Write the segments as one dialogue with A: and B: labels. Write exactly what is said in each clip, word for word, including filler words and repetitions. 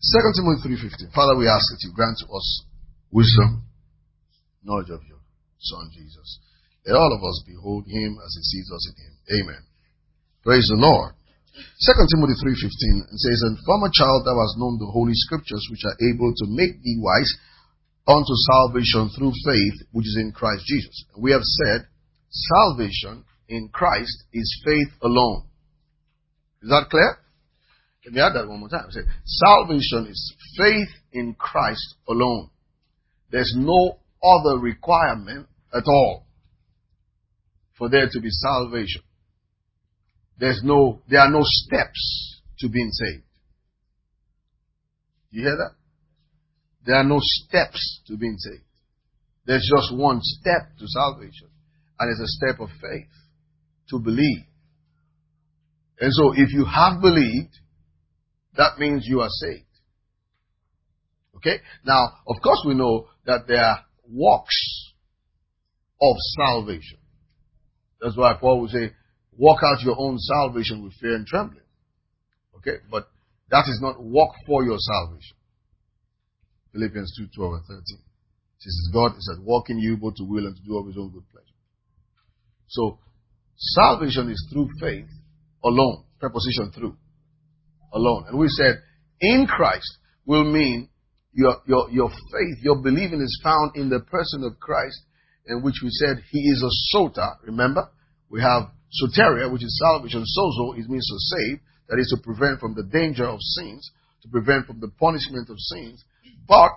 A: Second Timothy three fifteen. Father, we ask that you grant to us wisdom, knowledge of your Son Jesus. Let all of us behold him as he sees us in him. Amen. Praise the Lord. Second Timothy three fifteen says, And from a child thou hast known the holy scriptures, which are able to make thee wise unto salvation through faith, which is in Christ Jesus. And we have said, salvation in Christ is faith alone. Is that clear? Let me add that one more time. Say, salvation is faith in Christ alone. There's no other requirement at all for there to be salvation. There's no, there are no steps to being saved. You hear that? There are no steps to being saved. There's just one step to salvation. And it's a step of faith. To believe. And so if you have believed, that means you are saved. Okay? Now, of course we know that there are works of salvation. That's why Paul would say, walk out your own salvation with fear and trembling. Okay? But that is not work for your salvation. Philippians two, twelve and thirteen. It says, God is at work in you both to will and to do of his own good pleasure. So, salvation is through faith alone. Preposition through. Alone. And we said, in Christ will mean your, your, your faith, your believing is found in the person of Christ, in which we said he is a sota. Remember? We have soteria, which is salvation. Sozo, it means to save. That is to prevent from the danger of sins, to prevent from the punishment of sins. But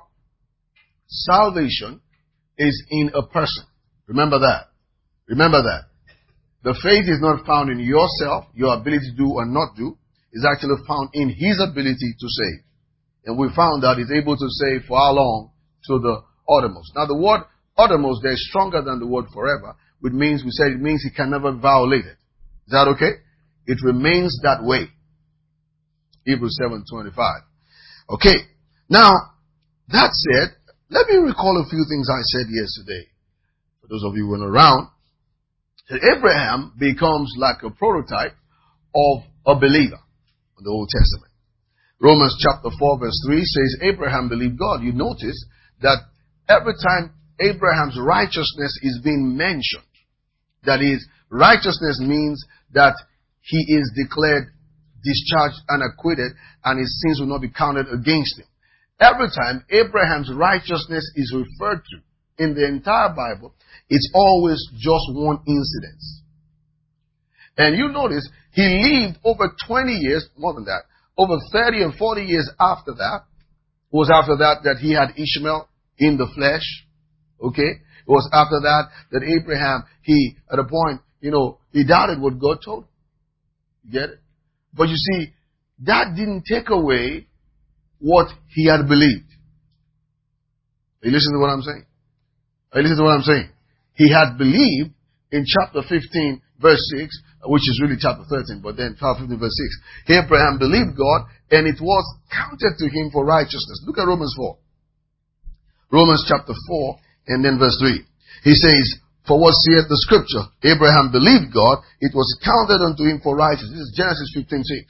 A: salvation is in a person. Remember that. Remember that. The faith is not found in yourself, your ability to do or not do. It's actually found in his ability to save. And we found that he's able to save for how long? To the uttermost. Now the word uttermost there is stronger than the word forever, which means, we said it means he can never violate it. Is that okay? It remains that way. Hebrews seven twenty-five. Okay. Now, that said, let me recall a few things I said yesterday. For those of you who weren't around, that Abraham becomes like a prototype of a believer in the Old Testament. Romans chapter four verse three says Abraham believed God. You notice that every time Abraham's righteousness is being mentioned, that is, righteousness means that he is declared discharged and acquitted and his sins will not be counted against him. Every time Abraham's righteousness is referred to in the entire Bible, it's always just one incident. And you notice he lived over twenty years, more than that, over thirty and forty years after that. It was after that that he had Ishmael in the flesh. Okay? It was after that that Abraham, he, at a point, you know, he doubted what God told him. You get it? But you see, that didn't take away what he had believed. Are you listening to what I'm saying? Are you listening to what I'm saying? He had believed in chapter fifteen, verse six, which is really chapter thirteen, but then chapter fifteen, verse six. Abraham believed God, and it was counted to him for righteousness. Look at Romans four. Romans chapter four, and then verse three. He says, For what saith the scripture? Abraham believed God, it was counted unto him for righteousness. This is Genesis fifteen, six.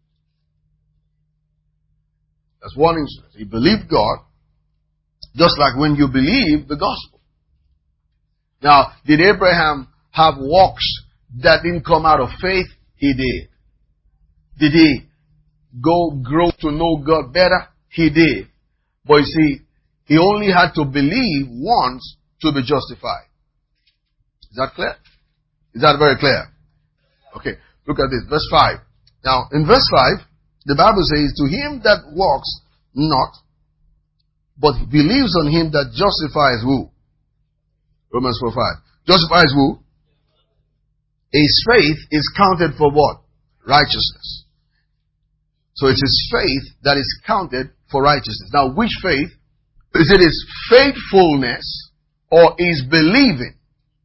A: That's one instance. He believed God, just like when you believe the gospel. Now, did Abraham have works that didn't come out of faith? He did. Did he go grow to know God better? He did. But you see, he only had to believe once to be justified. Is that clear? Is that very clear? Okay, look at this. Verse five. Now, in verse five, the Bible says, To him that walks not, but believes on him that justifies who? Romans four five. Justifies who? His faith is counted for what? Righteousness. So it is faith that is counted for righteousness. Now, which faith? Is it his faithfulness or his believing?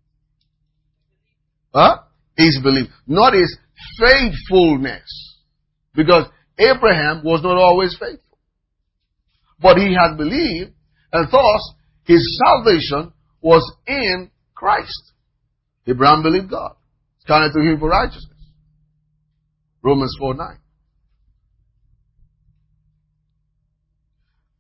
A: Huh? His belief. Not his faithfulness. Because Abraham was not always faithful. But he had believed, and thus his salvation was in Christ. Abraham believed God. It's counted to him for righteousness. Romans four nine.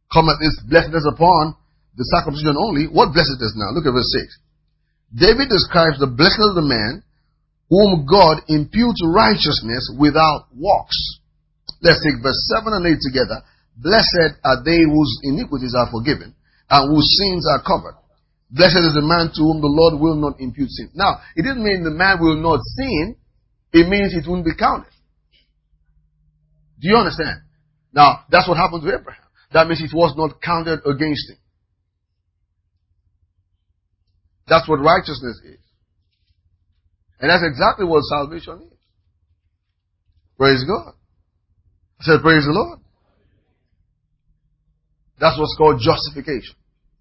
A: cometh this blessedness upon the circumcision only. What blessedness now? Look at verse six. David describes the blessedness of the man whom God imputes righteousness without works. Let's take verse seven and eight together. Blessed are they whose iniquities are forgiven and whose sins are covered. Blessed is the man to whom the Lord will not impute sin. Now, it didn't mean the man will not sin. It means it won't be counted. Do you understand? Now, that's what happened to Abraham. That means it was not counted against him. That's what righteousness is. And that's exactly what salvation is. Praise God. I said, praise the Lord. That's what's called justification.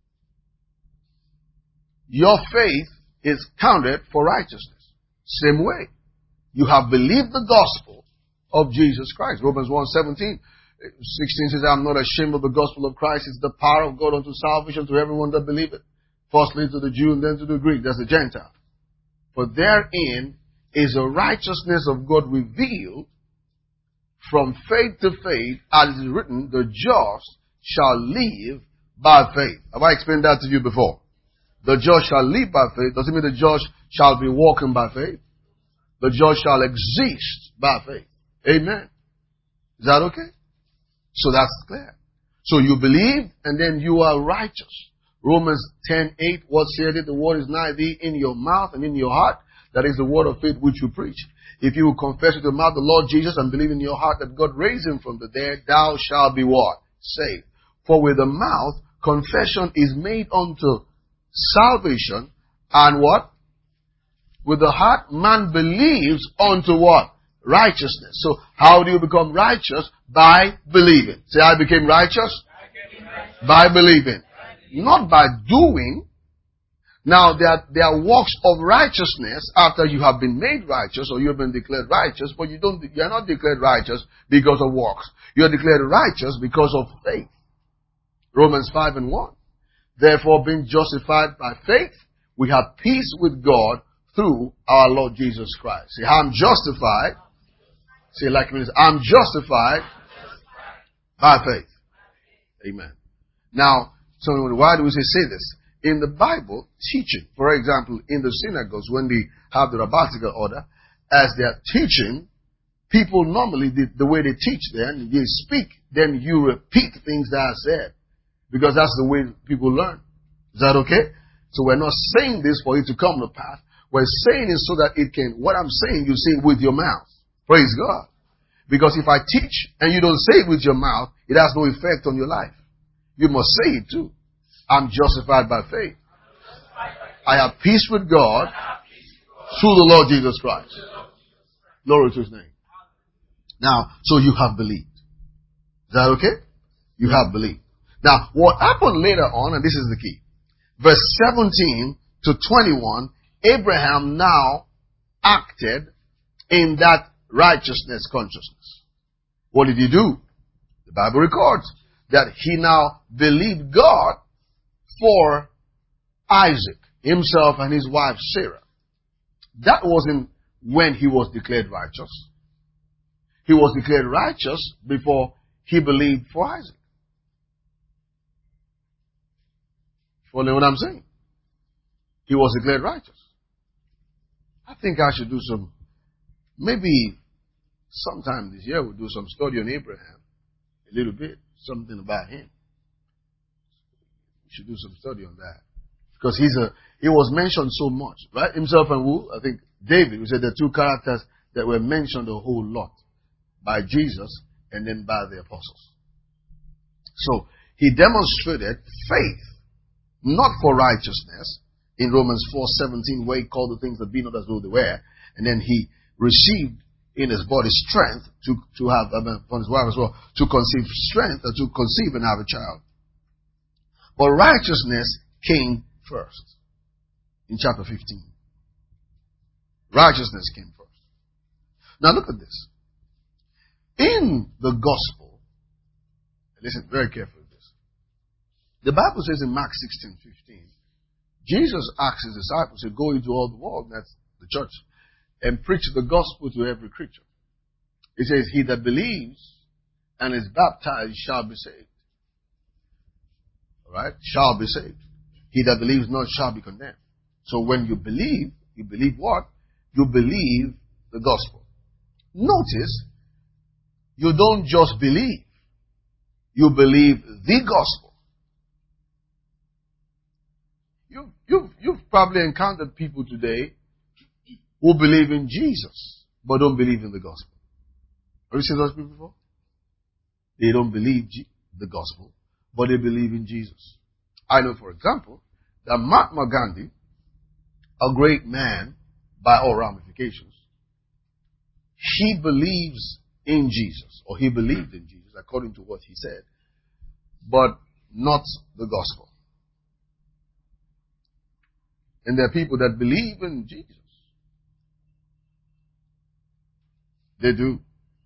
A: Your faith is counted for righteousness. Same way. You have believed the gospel of Jesus Christ. Romans one seventeen, sixteen says, I am not ashamed of the gospel of Christ. It's the power of God unto salvation to everyone that believeth. Firstly to the Jew and then to the Greek. That's the Gentile. For therein is a righteousness of God revealed from faith to faith, as it is written, the just shall live by faith. Have I explained that to you before? The just shall live by faith. Doesn't mean the just shall be walking by faith. The just shall exist by faith. Amen. Is that okay? So that's clear. So you believe and then you are righteous. Romans ten eight, what said it? The word is nigh thee, in your mouth and in your heart. That is the word of faith which you preach. If you will confess with your mouth the Lord Jesus and believe in your heart that God raised him from the dead, thou shalt be what? Saved. For with the mouth confession is made unto salvation, and what? With the heart man believes unto what? Righteousness. So how do you become righteous? By believing. Say, I became righteous, I became righteous. By believing. Not by doing. Now, there are, there are works of righteousness after you have been made righteous or you have been declared righteous, but you don't, you are not declared righteous because of works. You are declared righteous because of faith. Romans five and one. Therefore, being justified by faith, we have peace with God through our Lord Jesus Christ. See, I'm justified. See, like it means, I'm justified by faith. Amen. Now, so why do we say, say this? In the Bible, teaching, for example, in the synagogues, when they have the rabbinical order, as they are teaching, people normally, the, the way they teach then, they speak, then you repeat things that are said. Because that's the way people learn. Is that okay? So we're not saying this for it to come to pass. We're saying it so that it can, what I'm saying, you say it with your mouth. Praise God. Because if I teach and you don't say it with your mouth, it has no effect on your life. You must say it too. I'm justified by faith. I have peace with God through the Lord Jesus Christ. Glory to his name. Now, so you have believed. Is that okay? You have believed. Now, what happened later on, and this is the key. Verse seventeen to twenty-one, Abraham now acted in that righteousness consciousness. What did he do? The Bible records that he now believed God for Isaac, himself and his wife Sarah. That wasn't when he was declared righteous. He was declared righteous before he believed for Isaac. Follow what I'm saying? He was declared righteous. I think I should do some, maybe sometime this year we'll do some study on Abraham. A little bit. Something about him. We should do some study on that. Because he's a, he was mentioned so much, right? Himself and who? I think David. We said the two characters that were mentioned a whole lot by Jesus and then by the apostles. So he demonstrated faith, not for righteousness, in Romans four seventeen, where he called the things that be not as though they were, and then he received in his body strength to, to have, I mean, from his wife as well, to conceive strength, or to conceive and have a child. But righteousness came first. In chapter fifteen. Righteousness came first. Now look at this. In the gospel, listen very carefully to this. The Bible says in Mark sixteen fifteen, Jesus asked his disciples to go into all the world, that's the church, and preach the gospel to every creature. It says, he that believes and is baptized shall be saved. Alright? Shall be saved. He that believes not shall be condemned. So when you believe, you believe what? You believe the gospel. Notice, you don't just believe. You believe the gospel. You, you've, you've probably encountered people today who believe in Jesus, but don't believe in the gospel. Have you seen those people before? They don't believe G- the gospel, but they believe in Jesus. I know, for example, that Mahatma Gandhi, a great man by all ramifications, he believes in Jesus, or he believed in Jesus, according to what he said, but not the gospel. And there are people that believe in Jesus. They do.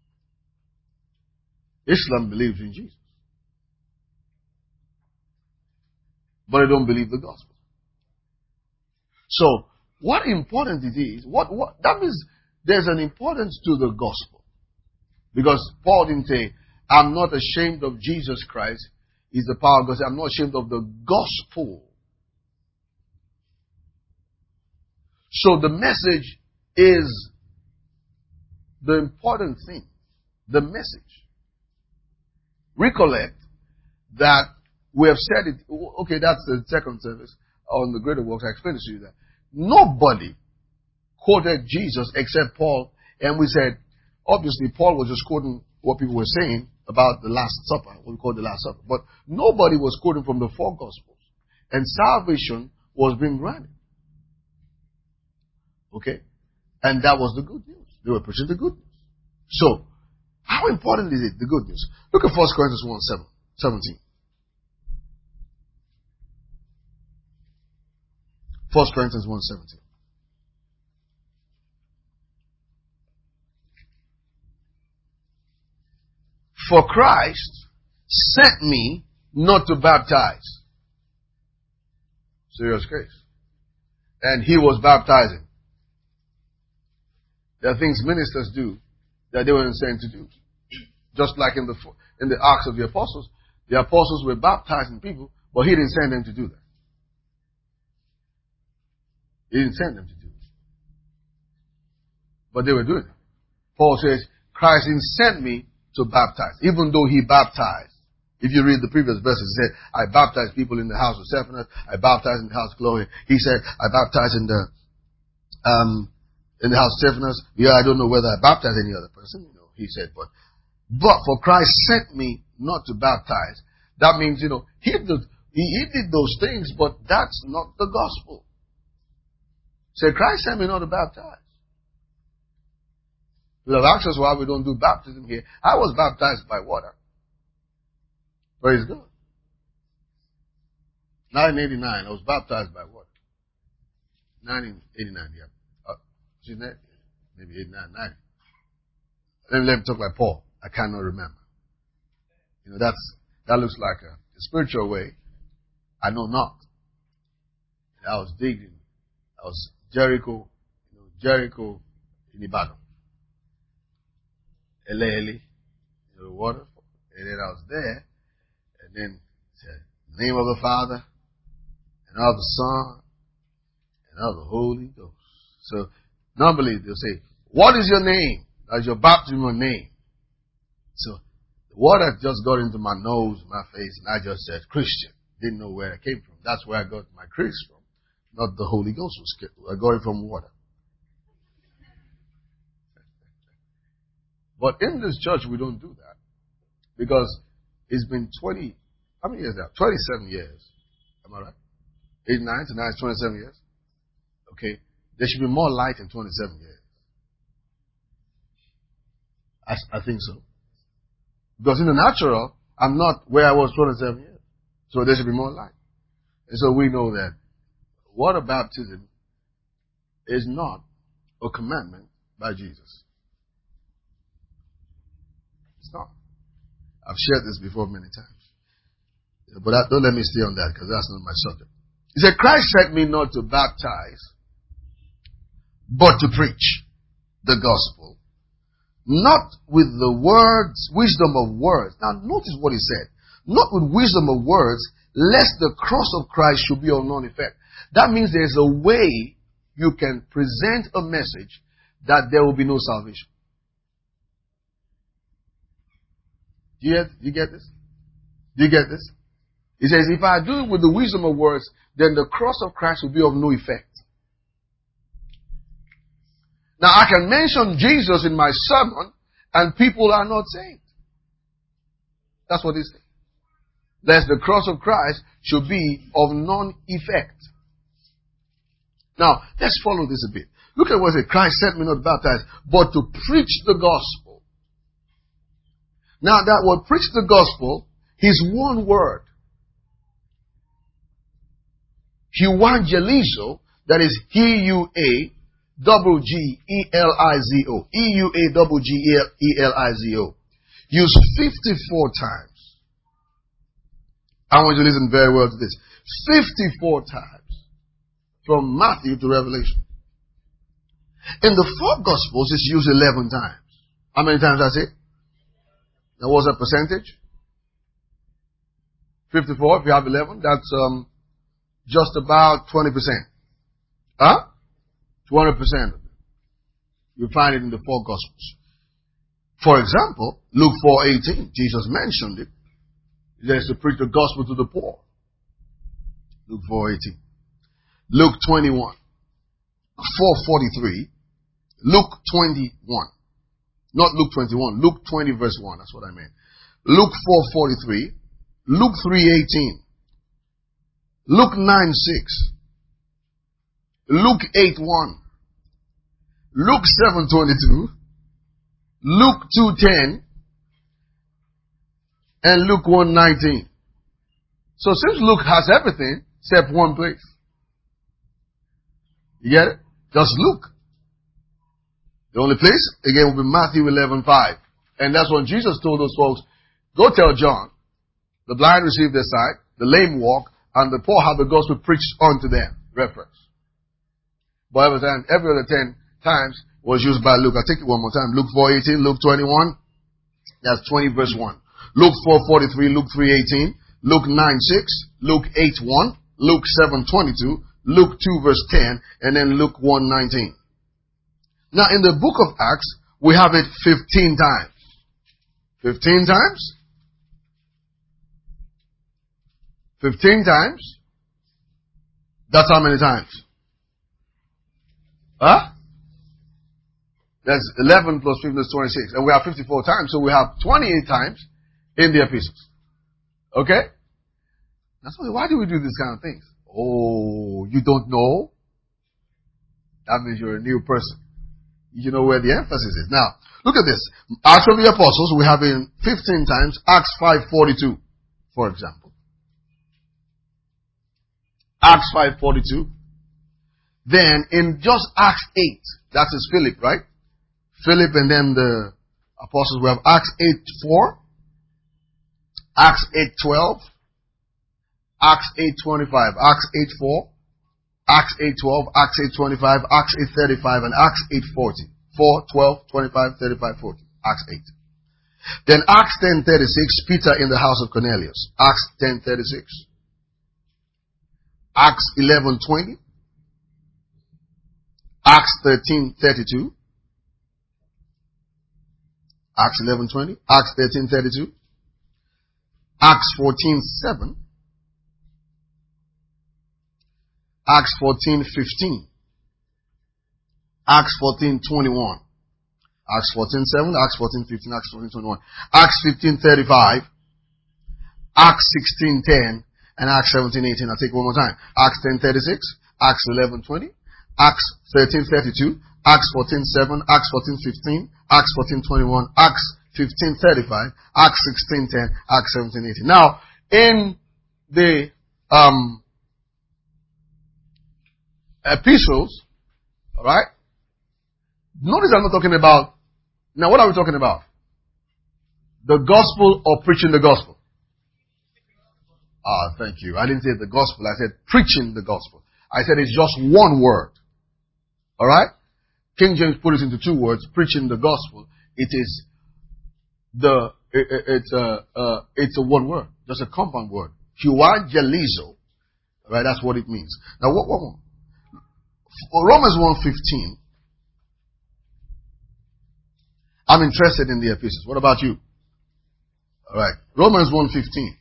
A: Islam believes in Jesus, but they don't believe the gospel. So, what important it is, what, what, that means there's an importance to the gospel. Because Paul didn't say, I'm not ashamed of Jesus Christ, is the power of God. I'm not ashamed of the gospel. So the message is the important thing. The message. Recollect that we have said it. Okay, that's the second service on the greater works. I explained to you that nobody quoted Jesus except Paul, and we said, obviously Paul was just quoting what people were saying about the Last Supper, what we call the Last Supper. But nobody was quoting from the four Gospels. And salvation was being granted. Okay? And that was the good news. They were preaching the good news. So, how important is it, the good news? Look at First Corinthians one seventeen. First Corinthians one seventeen. For Christ sent me not to baptize. Serious case. And he was baptizing. There are things ministers do that they weren't sent to do. Just like in the in the Acts of the Apostles, the apostles were baptizing people, but he didn't send them to do that. He didn't send them to do it. But they were doing it. Paul says, Christ didn't send me to baptize, even though he baptized. If you read the previous verses, he said, I baptized people in the house of Stephanas, I baptized in the house of Chloe. He said, I baptized in the um in the house of Stephanas. Yeah, I don't know whether I baptized any other person. You know, he said, but but for Christ sent me not to baptize. That means, you know, he did, he, he did those things, but that's not the gospel. Say, Christ sent me not to baptize. You have asked us why we don't do baptism here. I was baptized by water. Praise God. nineteen eighty-nine, I was baptized by water. nineteen eighty-nine, yeah. Uh, isn't that? Maybe eighty-nine, ninety. Let me, let me talk like Paul. I cannot remember. You know, that's, that looks like a, a spiritual way. I know not. I was digging. I was Jericho, you know, Jericho in Ibadan. Ele Ele, you know, water. And then I was there, and then it said, name of the Father, and of the Son, and of the Holy Ghost. So, normally they'll say, what is your name? That's your baptismal name. So, the water just got into my nose, my face, and I just said, Christian. Didn't know where it came from. That's where I got my Chris from. Not the Holy Ghost was I got it from water. But in this church, we don't do that. Because it's been twenty, how many years now? twenty-seven years. Am I right? eighty-nine to now it's twenty-seven years. Okay. There should be more light in twenty-seven years. I, I think so. Because in the natural, I'm not where I was twenty-seven years. So there should be more light. And so we know that water baptism is not a commandment by Jesus. It's not. I've shared this before many times. But I, don't let me stay on that because that's not my subject. He said, Christ sent me not to baptize, but to preach the gospel. Not with the words, wisdom of words. Now notice what he said. Not with wisdom of words, lest the cross of Christ should be of none effect. That means there's a way you can present a message that there will be no salvation. Do you get, do you get this? Do you get this? He says, if I do it with the wisdom of words, then the cross of Christ will be of no effect. Now I can mention Jesus in my sermon and people are not saved. That's what he said. Lest the cross of Christ should be of non-effect. Now, let's follow this a bit. Look at what it says. Christ sent me not to baptize, but to preach the gospel. Now, that word preach the gospel is one word. Evangelizo, that is E U A double G E L I Z O. E U A double G E L I Z O. Used fifty-four times. I want you to listen very well to this. fifty-four times. From Matthew to Revelation. In the four Gospels, it's used eleven times. How many times I say? Now, what's that percentage? fifty-four, if you have eleven, that's um, just about twenty percent. Huh? twenty percent. You find it in the four Gospels. For example, Luke four eighteen, Jesus mentioned it. He says to preach the gospel to the poor. Luke four eighteen. Luke twenty-one. four forty-three. Luke twenty-one. Not Luke twenty-one. Luke twenty verse one. That's what I meant. Luke four forty-three. Luke three eighteen. Luke nine six. Luke eight one. Luke seven twenty-two. Luke two ten. And Luke one nineteen. So since Luke has everything except one place. You get it? Just Luke. The only place, again, will be Matthew eleven five. And that's when Jesus told those folks, go tell John, the blind receive their sight, the lame walk, and the poor have the gospel preached unto them. Reference. But every time, every other ten times was used by Luke. I'll take it one more time. Luke four eighteen, Luke twenty-one. That's twenty verse one. Luke four forty-three, Luke three eighteen, Luke nine six, Luke eight one, Luke seven twenty-two, Luke two verse ten, and then Luke one nineteen. Now in the book of Acts, we have it fifteen times. fifteen times? fifteen times? That's how many times? Huh? That's eleven plus fifteen is twenty-six. And we have fifty-four times, so we have twenty-eight times in the epistles. Okay? That's why, why do we do these kind of things? Oh, you don't know? That means you're a new person. You know where the emphasis is. Now, look at this. Acts of the Apostles, we have in fifteen times, Acts five forty-two, for example. Acts five forty-two. Then in just Acts eight, that is Philip, right? Philip and then the apostles, we have Acts eight four, Acts eight twelve, Acts eight twenty-five, Acts eight four, Acts eight twelve, Acts eight twenty-five, Acts eight thirty-five, and Acts eight forty. four, twelve, twenty-five, thirty-five, forty. Acts eight. Then Acts ten thirty-six, Peter in the house of Cornelius. Acts ten thirty-six. Acts eleven twenty. Acts thirteen thirty-two. Acts eleven twenty. Acts thirteen thirty-two. Acts fourteen seven. Acts fourteen fifteen. Acts fourteen twenty-one. Acts fourteen seven. Acts fourteen fifteen. Acts fourteen twenty-one. Acts fifteen thirty-five. Acts sixteen ten. And Acts seventeen eighteen. I'll take it one more time. Acts ten thirty-six. Acts eleven twenty. Acts thirteen thirty-two. Acts fourteen seven. Acts fourteen fifteen. Acts fourteen twenty-one. Acts fifteen thirty-five. Acts sixteen ten. Acts seventeen eighteen. Now, in the um, epistles, alright? Notice I'm not talking about, now what are we talking about? The gospel or preaching the gospel? Ah, thank you. I didn't say the gospel. I said preaching the gospel. I said it's just one word. Alright? King James put it into two words, preaching the gospel. It is the, it, it, it's a, uh, it's a one word. Just a compound word. Huagelizo. Right, that's what it means. Now, what, what, what? Romans one fifteen. I'm interested in the epistles. What about you? All right. Romans one fifteen.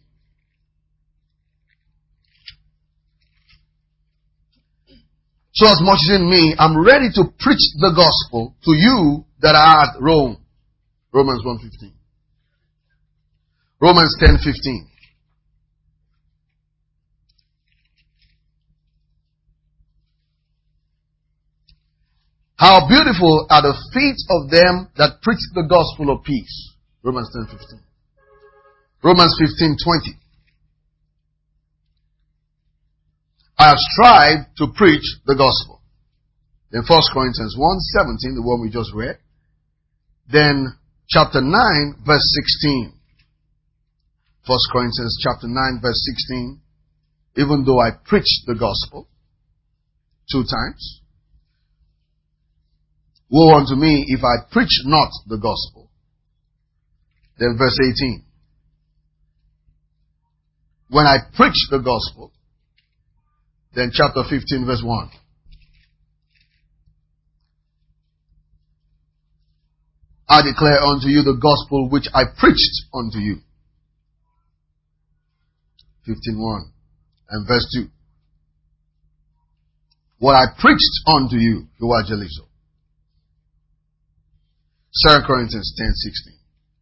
A: So as much as in me, I'm ready to preach the gospel to you that are at Rome. Romans one fifteen. Romans ten fifteen. How beautiful are the feet of them that preach the gospel of peace. Romans ten fifteen. Romans fifteen twenty. I have strived to preach the gospel. Then First Corinthians one seventeen, the one we just read. Then chapter nine, verse sixteen. First Corinthians chapter nine, verse sixteen. Even though I preached the gospel two times, woe unto me if I preach not the gospel. Then verse eighteen. When I preach the gospel. Then chapter fifteen, verse one. I declare unto you the gospel which I preached unto you. fifteen one. And verse two. What I preached unto you, Huagelizo. Second Corinthians ten sixteen.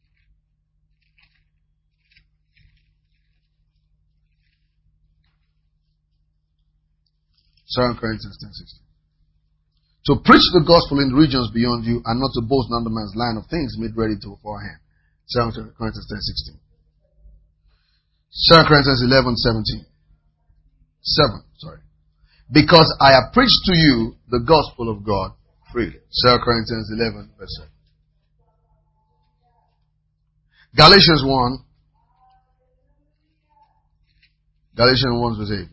A: Second Corinthians ten sixteen. To preach the gospel in the regions beyond you, and not to boast in another man's line of things made ready to beforehand. Second Corinthians ten sixteen. Second Corinthians eleven seventeen. seven, sorry. Because I have preached to you the gospel of God freely. Second Corinthians eleven verse seven. Galatians one. Galatians one verse eight.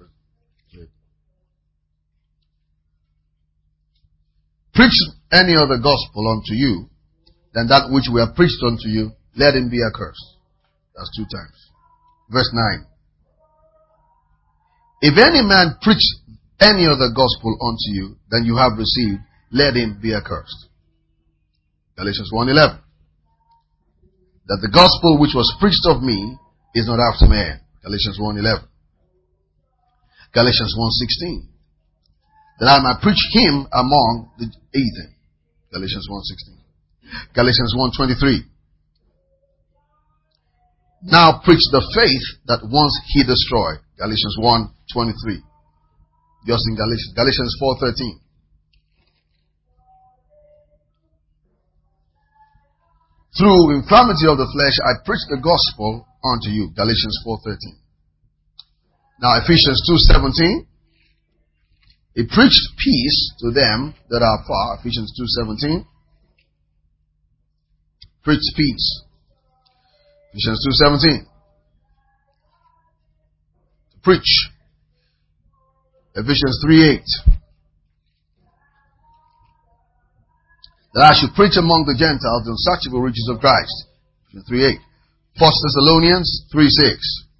A: Preach any other gospel unto you than that which we have preached unto you, let him be accursed. That's two times. Verse nine. If any man preach any other gospel unto you than you have received, let him be accursed. Galatians one eleven. That the gospel which was preached of me is not after man. Galatians one eleven. Galatians one sixteen. That I might preach him among the heathen. Galatians one sixteen. Galatians one twenty-three. Now preach the faith that once he destroyed. Galatians one twenty-three. Just in Galatians. Galatians four thirteen. Through infirmity of the flesh I preach the gospel unto you. Galatians four thirteen. Now Ephesians two seventeen. He preached peace to them that are far. Ephesians two seventeen. Preached peace. Ephesians two seventeen. Preach. Ephesians three eight. That I should preach among the Gentiles the unsearchable riches of Christ. Ephesians three eight. First Thessalonians three six.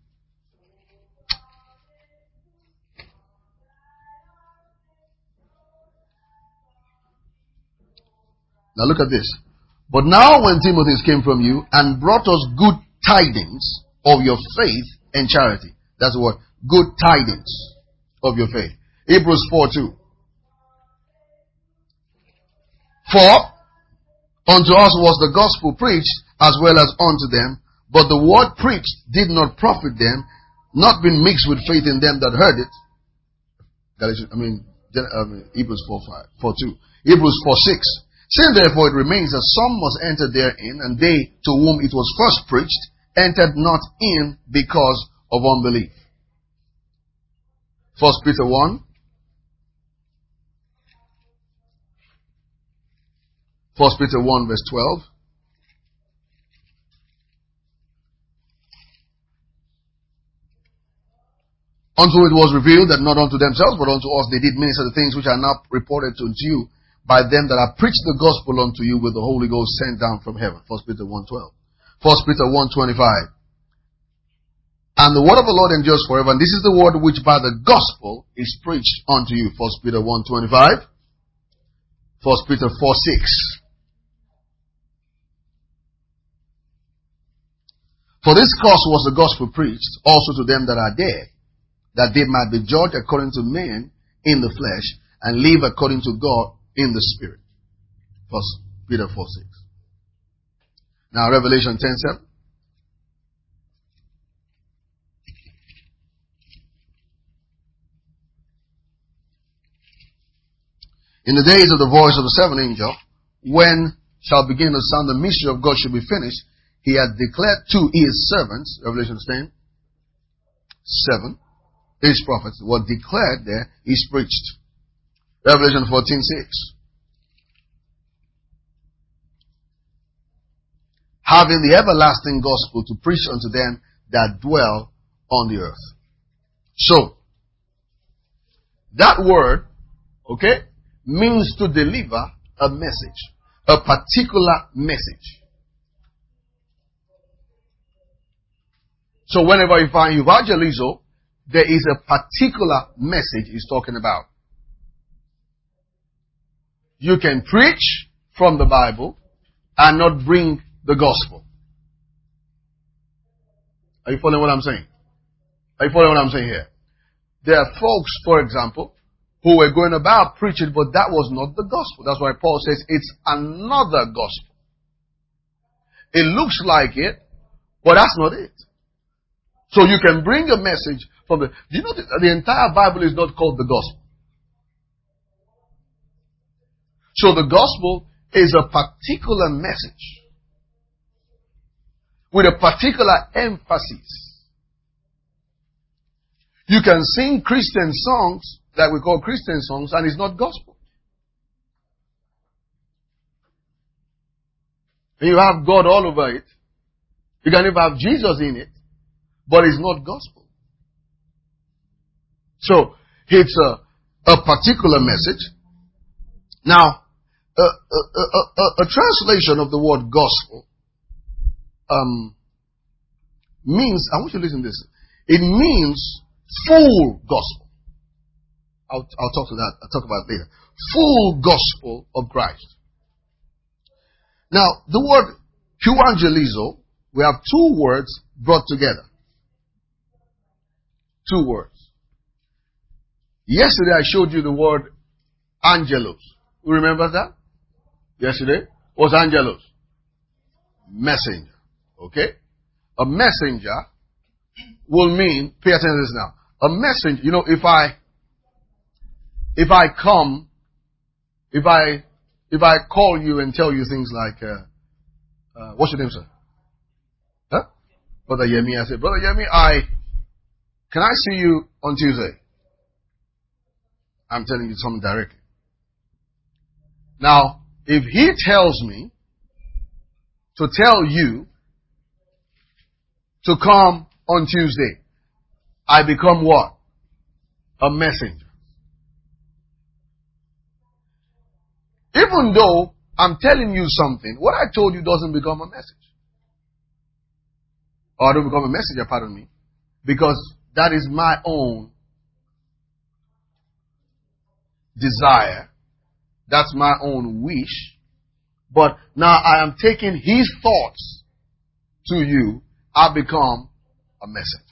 A: Now look at this. But now when Timothy came from you and brought us good tidings of your faith and charity. That's the word. Good tidings of your faith. Hebrews four two. For unto us was the gospel preached as well as unto them, but the word preached did not profit them, not being mixed with faith in them that heard it. Galatians, I mean, I mean Hebrews four five, four two. Hebrews four six. Since therefore it remains that some must enter therein, and they to whom it was first preached entered not in because of unbelief. First Peter one. First Peter one verse twelve. Unto it was revealed that not unto themselves but unto us they did minister the things which are now reported unto you by them that have preached the gospel unto you with the Holy Ghost sent down from heaven. First Peter one twelve. First Peter one twenty-five. And the word of the Lord endures forever. And this is the word which by the gospel is preached unto you. First Peter one twenty-five. First Peter four six. For this cause was the gospel preached also to them that are dead, that they might be judged according to men in the flesh, and live according to God in the spirit. First Peter four six. Now Revelation ten seven. In the days of the voice of the seventh angel, when shall begin to sound the mystery of God should be finished, he hath declared to his servants, Revelation ten, seven, his prophets, what declared there is preached. Revelation fourteen six. Having the everlasting gospel to preach unto them that dwell on the earth. So, that word, okay, means to deliver a message, a particular message. So whenever you find evangelizo, there is a particular message he's talking about. You can preach from the Bible and not bring the gospel. Are you following what I'm saying? Are you following what I'm saying here? There are folks, for example, who were going about preaching, but that was not the gospel. That's why Paul says it's another gospel. It looks like it, but that's not it. So you can bring a message from the... Do you know that the entire Bible is not called the gospel? So the gospel is a particular message with a particular emphasis. You can sing Christian songs that we call Christian songs, and it's not gospel. And you have God all over it. You can even have Jesus in it, but it's not gospel. So, it's a, a particular message. Now, a, a, a, a, a translation of the word gospel um, means, I want you to listen to this, it means full gospel. I'll, I'll talk to that. I'll talk about it later. Full gospel of Christ. Now, the word evangelizo, we have two words brought together. Two words. Yesterday I showed you the word angelos. You remember that? Yesterday? What's angelos? Messenger. Okay? A messenger will mean, pay attention to this now. A messenger, you know, if I If I come, if I, if I call you and tell you things like, uh, uh, what's your name, sir? Huh? Brother Yemi, I said, Brother Yemi, I, can I see you on Tuesday? I'm telling you something directly. Now, if he tells me to tell you to come on Tuesday, I become what? A messenger. Even though I'm telling you something, what I told you doesn't become a message. Or don't become a messenger, pardon me. Because that is my own desire. That's my own wish. But now I am taking his thoughts to you. I become a messenger.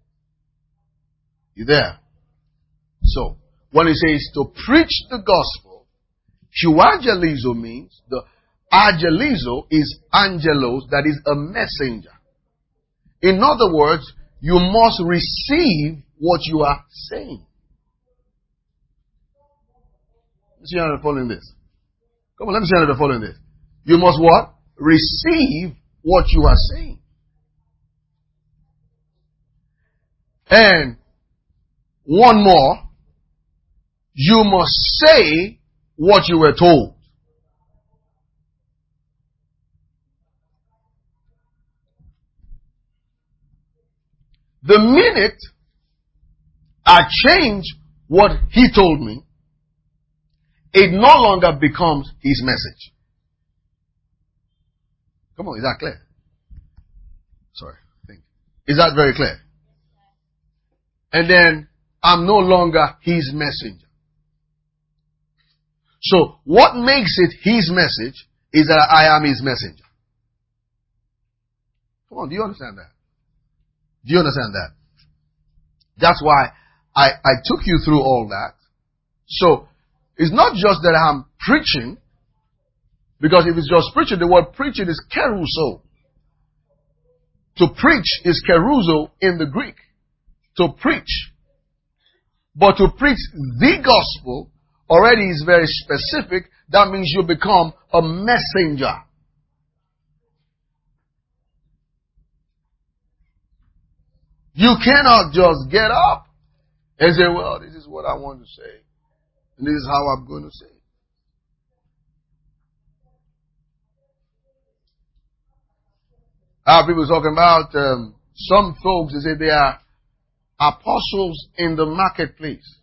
A: You there? So, when he says to preach the gospel, evangelizo means, the angelizo is angelos, that is a messenger. In other words, you must receive what you are saying. Let me see how you're following this. Come on, let me see how you're following this. You must what? Receive what you are saying. And one more, you must say what you were told. The minute I change what he told me, it no longer becomes his message. Come on, is that clear? Sorry, I think. Is that very clear? and then I'm no longer his messenger. So what makes it his message is that I am his messenger. Come on, do you understand that? Do you understand that? That's why I, I took you through all that. So it's not just that I'm preaching, because if it's just preaching, the word preaching is keruso. To preach is keruso in the Greek. To preach. But to preach the gospel already is very specific. That means you become a messenger. You cannot just get up and say, well, this is what I want to say. And this is how I'm going to say it. Our people talking about um, some folks, they say they are apostles in the marketplace.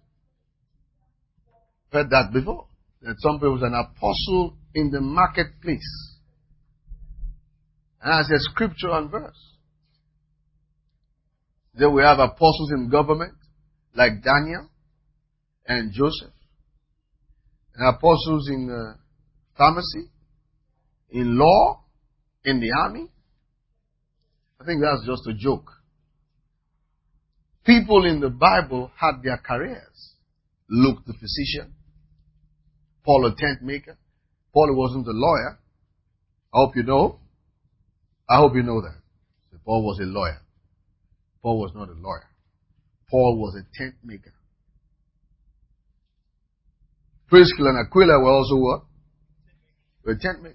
A: Heard that before? That some people is an apostle in the marketplace. And I said scripture and verse. Then we have apostles in government, like Daniel and Joseph. And apostles in uh, pharmacy, in law, in the army. I think that's just a joke. People in the Bible had their careers. Luke the physician. Paul a tent maker. Paul wasn't a lawyer. I hope you know. I hope you know that. So Paul was a lawyer. Paul was not a lawyer. Paul was a tent maker. Priscilla and Aquila were also what? They were tent makers.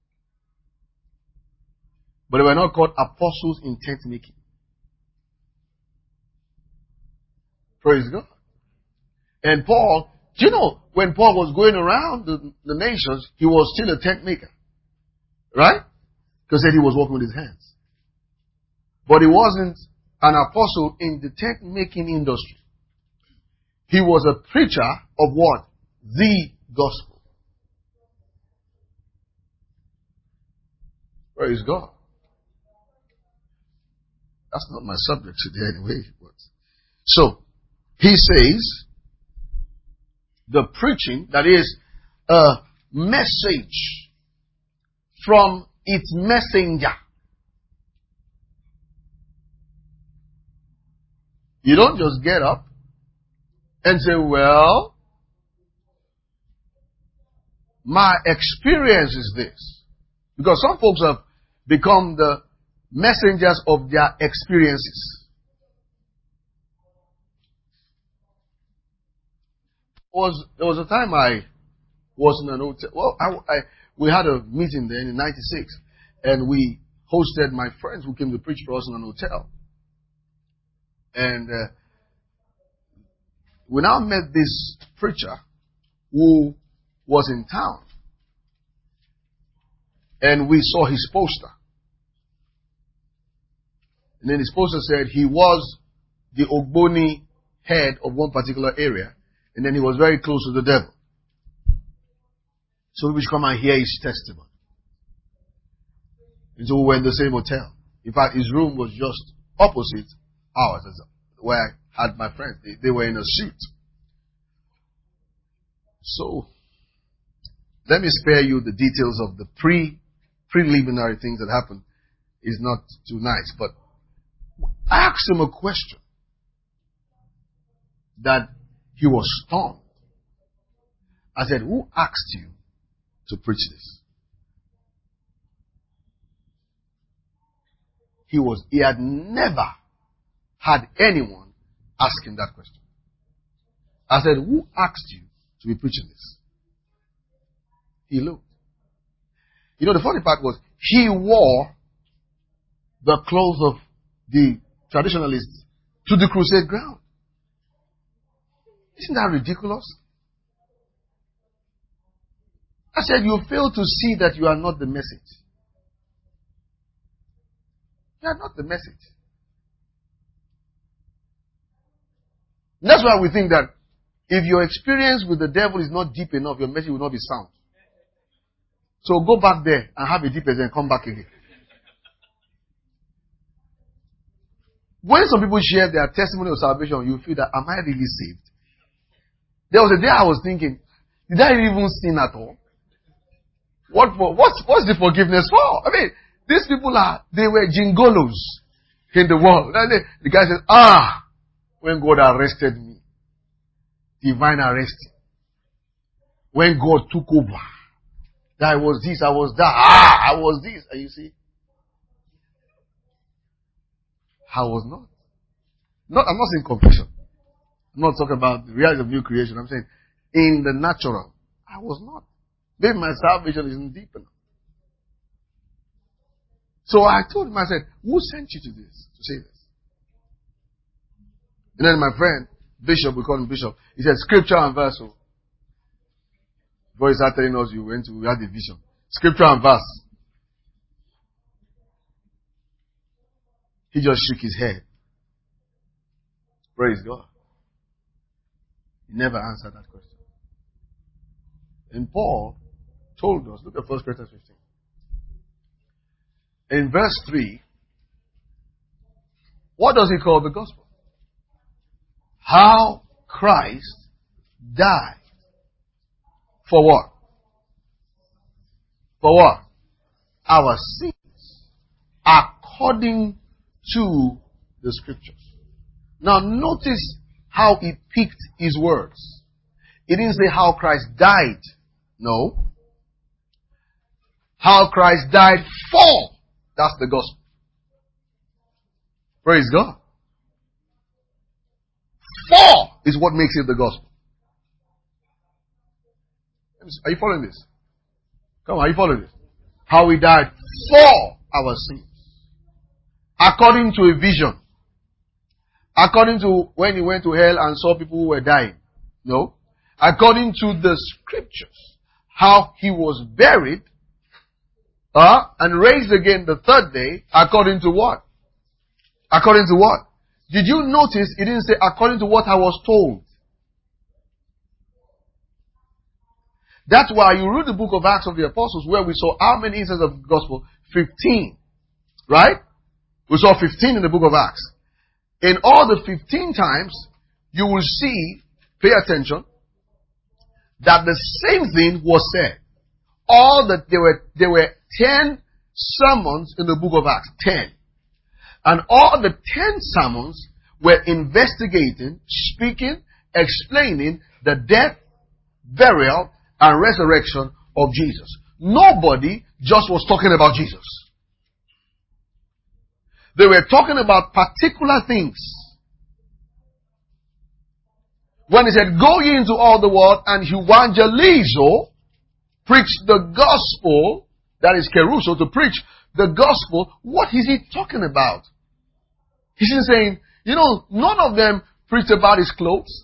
A: But they were not called apostles in tent making. Praise God. And Paul, do you know, when Paul was going around the, the nations, he was still a tent maker. Right? Because he was working with his hands. But he wasn't an apostle in the tent making industry. He was a preacher of what? The gospel. Praise God. That's not my subject today anyway. But. So, he says, the preaching, that is, a message from its messenger. You don't just get up and say, well, my experience is this. Because some folks have become the messengers of their experiences. Was, there was a time I was in an hotel. Well, I, I, we had a meeting then in ninety-six. And we hosted my friends who came to preach for us in an hotel. And uh, we now met this preacher who was in town. And we saw his poster. And then his poster said he was the Ogboni head of one particular area. And then he was very close to the devil. So we should come and hear his testimony. And so we were in the same hotel. In fact, his room was just opposite ours, where I had my friends. They, they were in a suite. So, let me spare you the details of the pre, preliminary things that happened. It's not too nice. But I asked him a question that he was stunned. I said, who asked you to preach this? He was, he had never had anyone ask him that question. I said, who asked you to be preaching this? He looked. You know, the funny part was, he wore the clothes of the traditionalists to the crusade ground. Isn't that ridiculous? I said, you fail to see that you are not the message. You are not the message. That's why we think that if your experience with the devil is not deep enough, your message will not be sound. So go back there and have a deep experience and come back again. When some people share their testimony of salvation, you feel that, am I really saved? There was a day I was thinking, did I even sin at all? What for? What's, what's the forgiveness for? I mean, these people are, they were jingolos in the world. And they, the guy said, ah, when God arrested me, divine arresting. When God took over, that I was this, I was that, ah, I was this. And you see, I was not. Not, I'm not saying confession. I'm not talking about the reality of new creation. I'm saying in the natural, I was not. Maybe my salvation isn't deep enough. So I told him, I said, who sent you to this, to say this? And then my friend, Bishop, we call him Bishop, he said, scripture and verse. So, before he started telling us you went to, we had a vision. Scripture and verse. He just shook his head. Praise God. He never answered that question. And Paul told us, look at First Corinthians fifteen. In verse three, what does he call the gospel? How Christ died. For what? For what? Our sins. According to the scriptures. Now notice how he picked his words. He didn't say how Christ died. No. How Christ died for. That's the gospel. Praise God. For is what makes it the gospel. Are you following this? Come on, are you following this? How he died for our sins. According to a vision. According to when he went to hell and saw people who were dying. No. According to the scriptures. How he was buried. Uh, and raised again the third day. According to what? According to what? Did you notice it didn't say according to what I was told? That's why you read the book of Acts of the Apostles where we saw how many instances of the gospel? fifteen. Right? We saw fifteen in the book of Acts. In all the fifteen times, you will see, pay attention, that the same thing was said. All that there were, there were ten sermons in the book of Acts. ten. And all the ten sermons were investigating, speaking, explaining the death, burial, and resurrection of Jesus. Nobody just was talking about Jesus. They were talking about particular things. When he said, go ye into all the world and evangelizo, preach the gospel, that is keruso, to preach the gospel, what is he talking about? He's saying, you know, none of them preached about his clothes.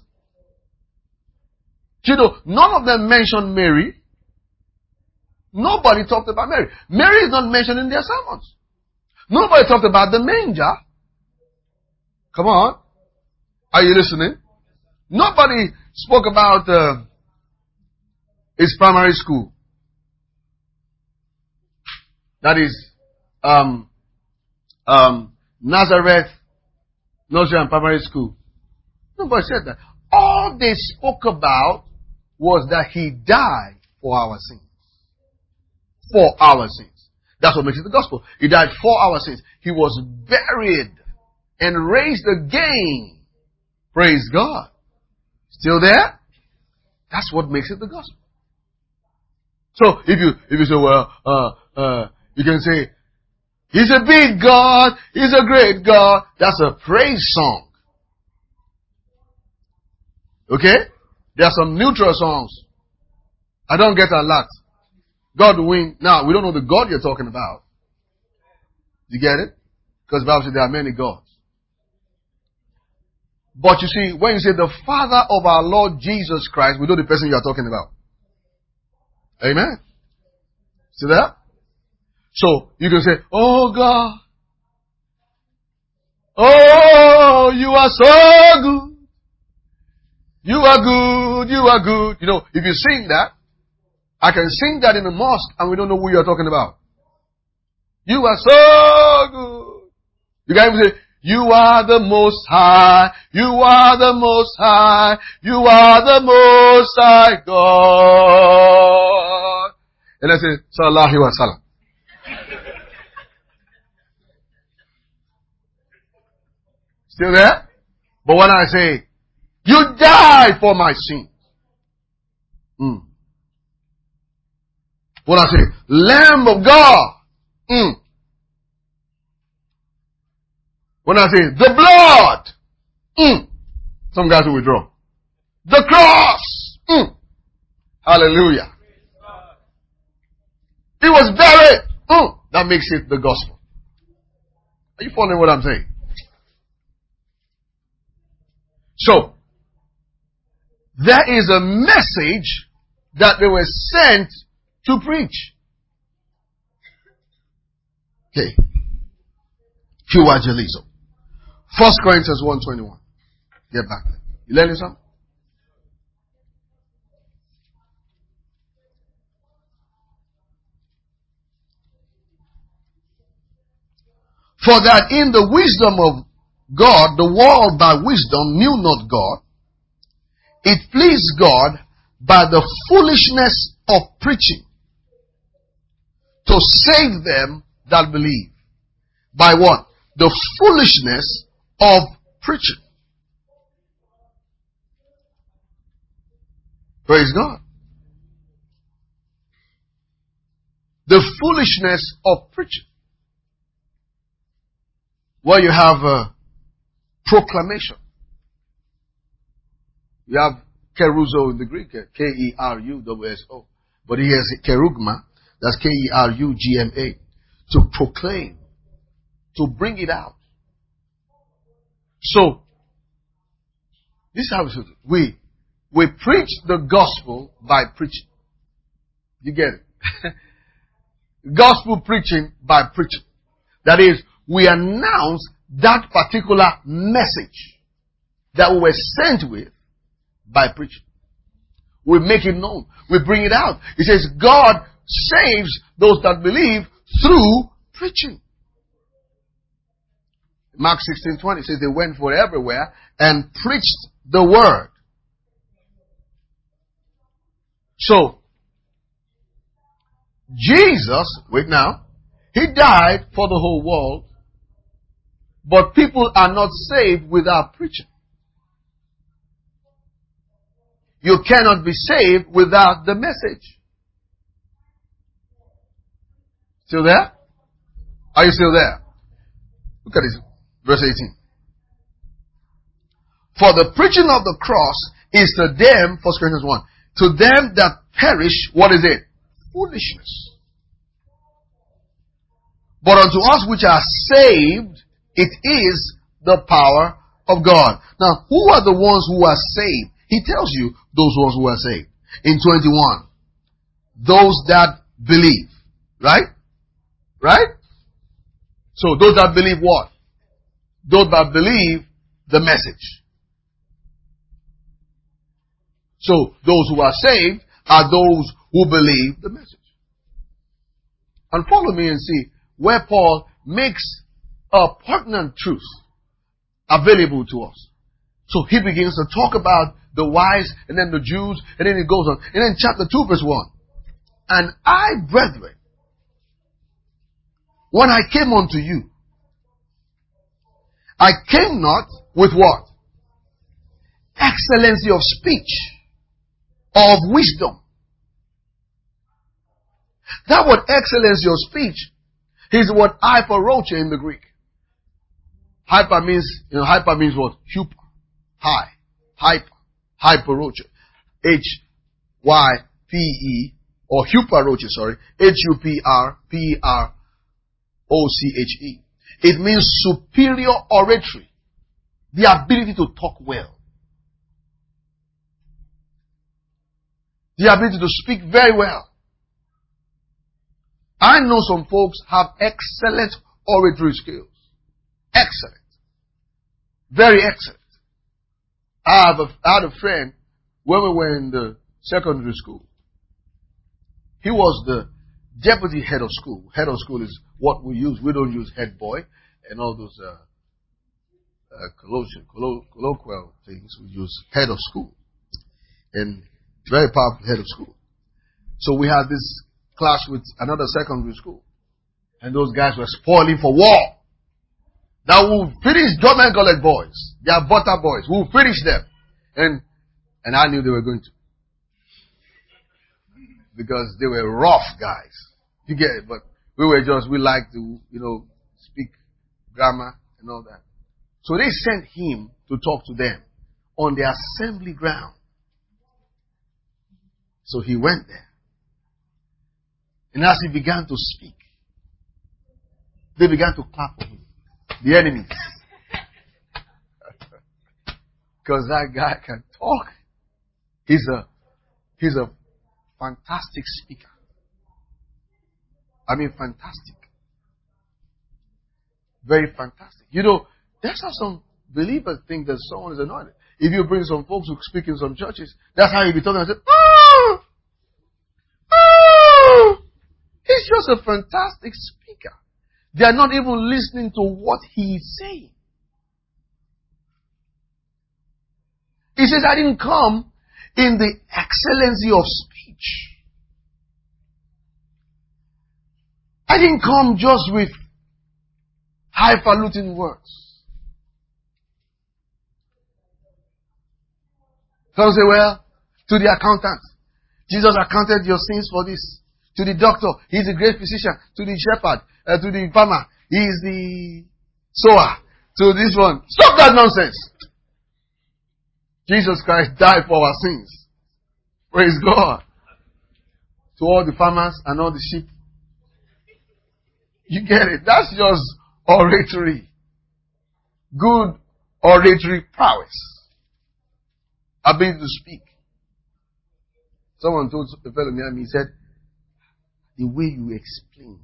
A: You know, none of them mentioned Mary. Nobody talked about Mary. Mary is not mentioned in their sermons. Nobody talked about the manger. Come on. Are you listening? Nobody spoke about uh, his primary school. That is um, um, Nazareth Nursery and Primary School. Nobody said that. All they spoke about was that he died for our sins. For our sins. That's what makes it the gospel. He died for our sins. He was buried and raised again. Praise God. Still there? That's what makes it the gospel. So if you if you say, well, uh, uh, you can say, he's a big God, he's a great God. That's a praise song. Okay? There are some neutral songs. I don't get a lot. God win. Now, we don't know the God you're talking about. You get it? Because the Bible says there are many gods. But you see, when you say the Father of our Lord Jesus Christ, we know the person you are talking about. Amen. See that? So, you can say, oh God. Oh, you are so good. You are good, you are good. You know, if you sing that, I can sing that in the mosque and we don't know who you're talking about. You are so good. You can even say, You are the most high. You are the most high. You are the most high God. And I say, Sallallahu Alaihi Wasallam. Still there? But when I say, you died for my sins. Mm. When I say, Lamb of God. Mm. When I say, the blood. Mm. Some guys will withdraw. The cross. Mm. Hallelujah. It was buried. Mm. That makes it the gospel. Are you following what I'm saying? So, there is a message that they were sent to preach. Okay. Evangelizo. First Corinthians one twenty-one. Get back there. You learning something? For that in the wisdom of God, the world by wisdom knew not God. It pleased God by the foolishness of preaching to save them that believe. By what? The foolishness of preaching. Praise God. The foolishness of preaching. Well, you have a proclamation. You have keruzo in the Greek, K E R U S S O. But he has kerugma, that's K E R U G M A. To proclaim. To bring it out. So, this is how we should do. We, we preach the gospel by preaching. You get it? Gospel preaching by preaching. That is, we announce that particular message that we were sent with by preaching. We make it known. We bring it out. It says God saves those that believe through preaching. Mark sixteen twenty says they went for everywhere and preached the word. So, Jesus, wait now, he died for the whole world, but people are not saved without preaching. You cannot be saved without the message. Still there? Are you still there? Look at this. Verse eighteen. For the preaching of the cross is to them, First Corinthians one, to them that perish, what is it? Foolishness. But unto us which are saved, it is the power of God. Now, who are the ones who are saved? He tells you those ones who are saved. In twenty-one. Those that believe. Right? Right? So, those that believe what? Those that believe the message. So, those who are saved are those who believe the message. And follow me and see where Paul makes a pertinent truth available to us. So he begins to talk about the wise and then the Jews, and then it goes on. And then chapter two verse one. And I, brethren, when I came unto you, I came not with what? Excellency of speech, of wisdom. That word excellency of speech is the word hyperoche in the Greek. Hyper means, you know, hyper means what? Hyper. High. Hyper. Hyperoche. H Y P E or huperoche, sorry. H U P R P R O C H E. It means superior oratory. The ability to talk well. The ability to speak very well. I know some folks have excellent oratory skills. Excellent. Very excellent. I have a, I had a friend when we were in the secondary school. He was the deputy head of school. Head of school is what we use. We don't use head boy and all those uh, uh, colloquial, collo- colloquial things, we use head of school. And very powerful head of school. So we had this clash with another secondary school. And those guys were spoiling for war. Now we'll finish government college boys. They are butter boys. We'll finish them. And, and I knew they were going to. Because they were rough guys. You get it? But we were just, we like to, you know, speak grammar and all that. So they sent him to talk to them on the assembly ground. So he went there. And as he began to speak, they began to clap for him. The enemies. Because that guy can talk. He's a, he's a fantastic speaker. I mean, fantastic. Very fantastic. You know, that's how some believers think that someone is anointed. If you bring some folks who speak in some churches, that's how you be talking and say, oh, oh, he's just a fantastic speaker. They are not even listening to what he is saying. He says, I didn't come in the excellency of speech. I didn't come just with highfalutin words. Some say, well, to the accountant, Jesus accounted your sins for this. To the doctor, he's a great physician. To the shepherd, uh, to the farmer, he is the sower. To this one, stop that nonsense. Jesus Christ died for our sins. Praise God. To all the farmers and all the sheep. You get it? That's just oratory. Good oratory prowess. Ability to speak. Someone told a fellow near me, he said, the way you explained.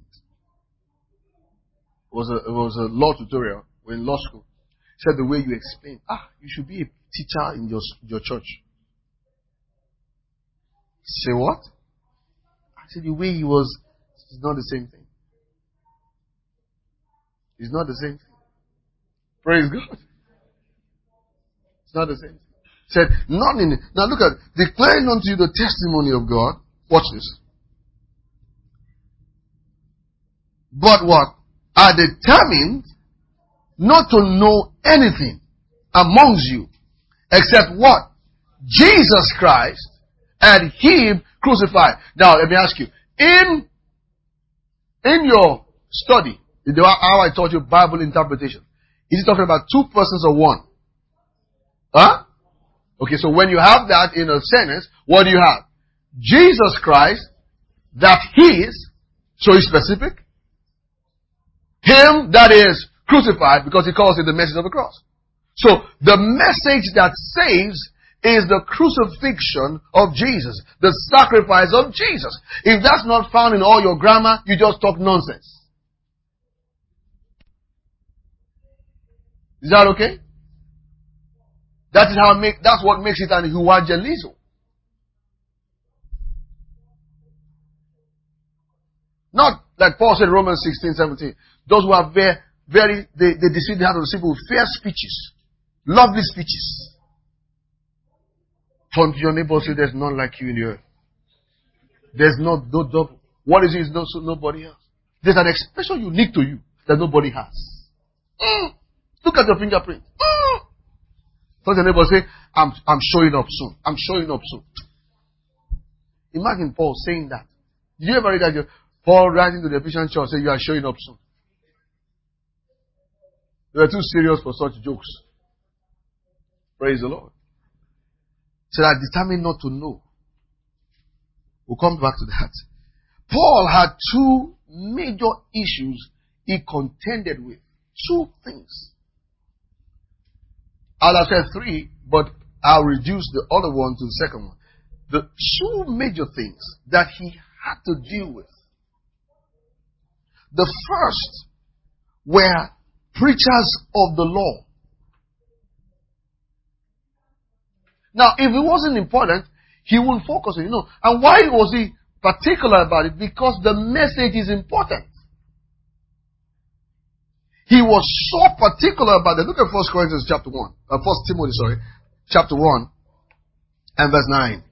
A: It was a, it was a law tutorial. We're in law school. He said the way you explained. Ah, you should be a teacher in your, your church. Say what? I said the way he was, it's not the same thing. It's not the same thing. Praise God. It's not the same thing. He said, not in, now look at, declaring unto you the testimony of God. Watch this. But what? Are determined not to know anything amongst you except what? Jesus Christ and Him crucified. Now let me ask you, in, in your study, how I taught you Bible interpretation, is it talking about two persons or one? Huh? Okay, so when you have that in a sentence, what do you have? Jesus Christ, that He is, so He's specific. Him that is crucified, because He calls it the message of the cross. So the message that saves is the crucifixion of Jesus, the sacrifice of Jesus. If that's not found in all your grammar, you just talk nonsense. Is that okay? That is how make, that's what makes it an evangelizo. Not like Paul said in Romans sixteen, seventeen. Those who are very, very, they, they deceive the heart of the simple with fair speeches. Lovely speeches. Turn to your neighbor and say, there's none like you in the earth. There's no, no double. What is it? Is no, so nobody else. There's an expression unique to you that nobody has. Mm. Look at your fingerprint. Mm. Turn to your neighbor and say, I'm, I'm showing up soon. I'm showing up soon. Imagine Paul saying that. Did you ever read that? Paul writing to the Ephesian church saying, you are showing up soon. They were too serious for such jokes. Praise the Lord. So I determined not to know. We'll come back to that. Paul had two major issues he contended with. Two things. I'll have said three, but I'll reduce the other one to the second one. The two major things that he had to deal with. The first were preachers of the law. Now, if it wasn't important, he wouldn't focus on it. You know, and why was he particular about it? Because the message is important. He was so particular about it. Look at First Corinthians chapter one. Uh, First Timothy, sorry. Chapter one and verse nine.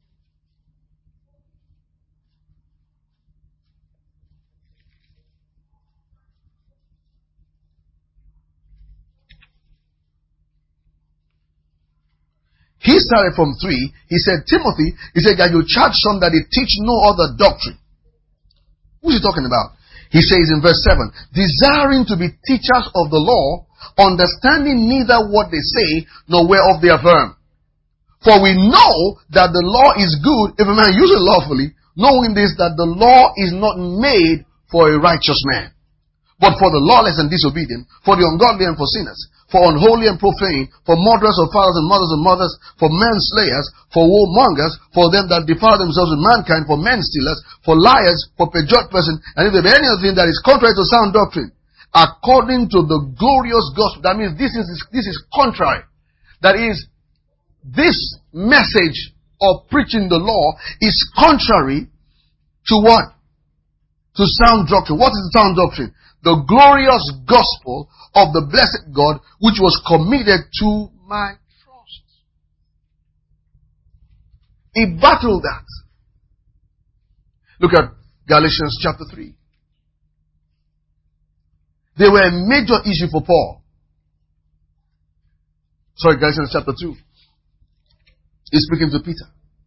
A: He started from three. He said, Timothy, he said that you charge some that they teach no other doctrine. Who's he talking about? He says in verse seven, desiring to be teachers of the law, understanding neither what they say nor whereof they affirm. For we know that the law is good if a man use it lawfully, knowing this, that the law is not made for a righteous man, but for the lawless and disobedient, for the ungodly and for sinners, for unholy and profane, for murderers of fathers and mothers of mothers, for manslayers, for warmongers, for them that defile themselves with mankind, for men stealers, for liars, for perjured persons, and if there be any other thing that is contrary to sound doctrine, according to the glorious gospel. That means this is this is contrary. That is, this message of preaching the law is contrary to what? To sound doctrine. What is the sound doctrine? The glorious gospel of the blessed God, which was committed to my trust. He battled that. Look at Galatians chapter three. They were a major issue for Paul. Sorry, Galatians chapter two. He's speaking to Peter.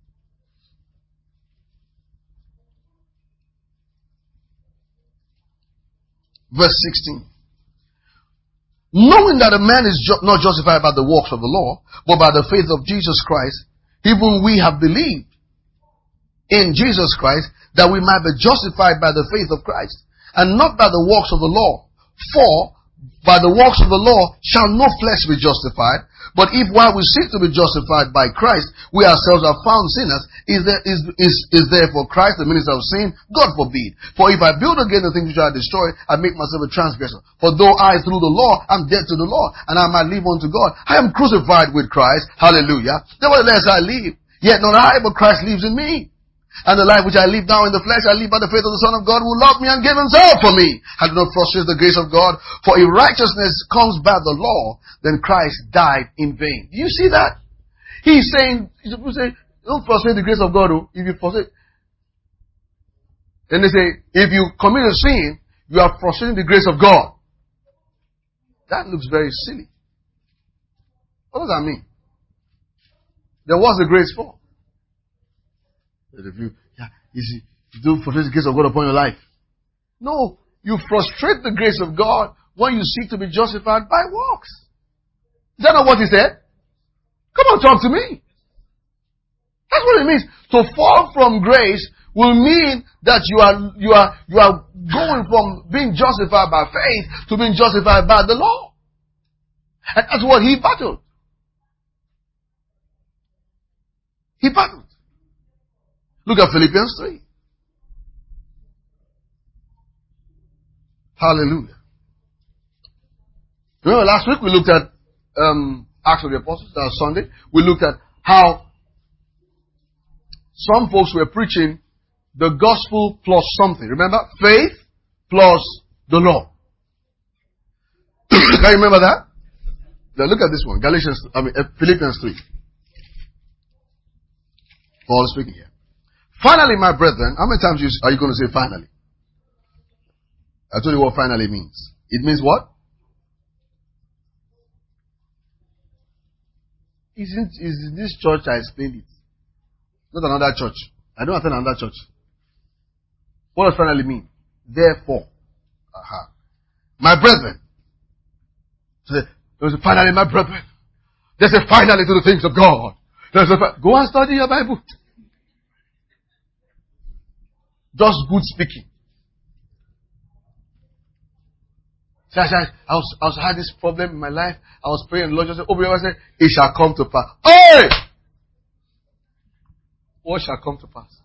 A: Verse sixteen. Knowing that a man is ju- not justified by the works of the law, but by the faith of Jesus Christ, even we have believed in Jesus Christ, that we might be justified by the faith of Christ, and not by the works of the law. For by the works of the law shall no flesh be justified. But if while we seek to be justified by Christ, we ourselves are found sinners, is there is is is therefore Christ the minister of sin? God forbid. For if I build again the things which I destroy, I make myself a transgressor. For though I through the law am dead to the law, and I might live unto God, I am crucified with Christ. Hallelujah. Nevertheless I live, yet not I, but Christ lives in me. And the life which I live now in the flesh, I live by the faith of the Son of God who loved me and gave himself for me. I do not frustrate the grace of God. For if righteousness comes by the law, then Christ died in vain. Do you see that? He's saying, people say, don't frustrate the grace of God. If you frustrate, then they say, if you commit a sin, you are frustrating the grace of God. That looks very silly. What does that mean? Then what's the grace for? If you, yeah, you see, you don't frustrate the grace of God upon your life. No, you frustrate the grace of God when you seek to be justified by works. Is that not what he said? Come on, talk to me. That's what it means. To fall from grace will mean that you are, you are, you are going from being justified by faith to being justified by the law. And that's what he battled. He battled. Look at Philippians three. Hallelujah. Remember last week we looked at um, Acts of the Apostles, that was Sunday. We looked at how some folks were preaching the gospel plus something. Remember? Faith plus the law. Can you remember that? Now look at this one. Galatians, I mean, Philippians three. Paul is speaking here. Finally, my brethren, how many times are you going to say finally? I told you what finally means. It means what? Isn't is in this church I explained it. Not another church. I don't attend another church. What does finally mean? Therefore. Aha. My brethren. So there's a finally, my brethren. There's a finally to the things of God. There's a fi- Go and study your Bible. Just good speaking. So I said, I was, I was had this problem in my life. I was praying, the Lord just said, open your eyes, said, it shall come to pass. Hey! What shall come to pass?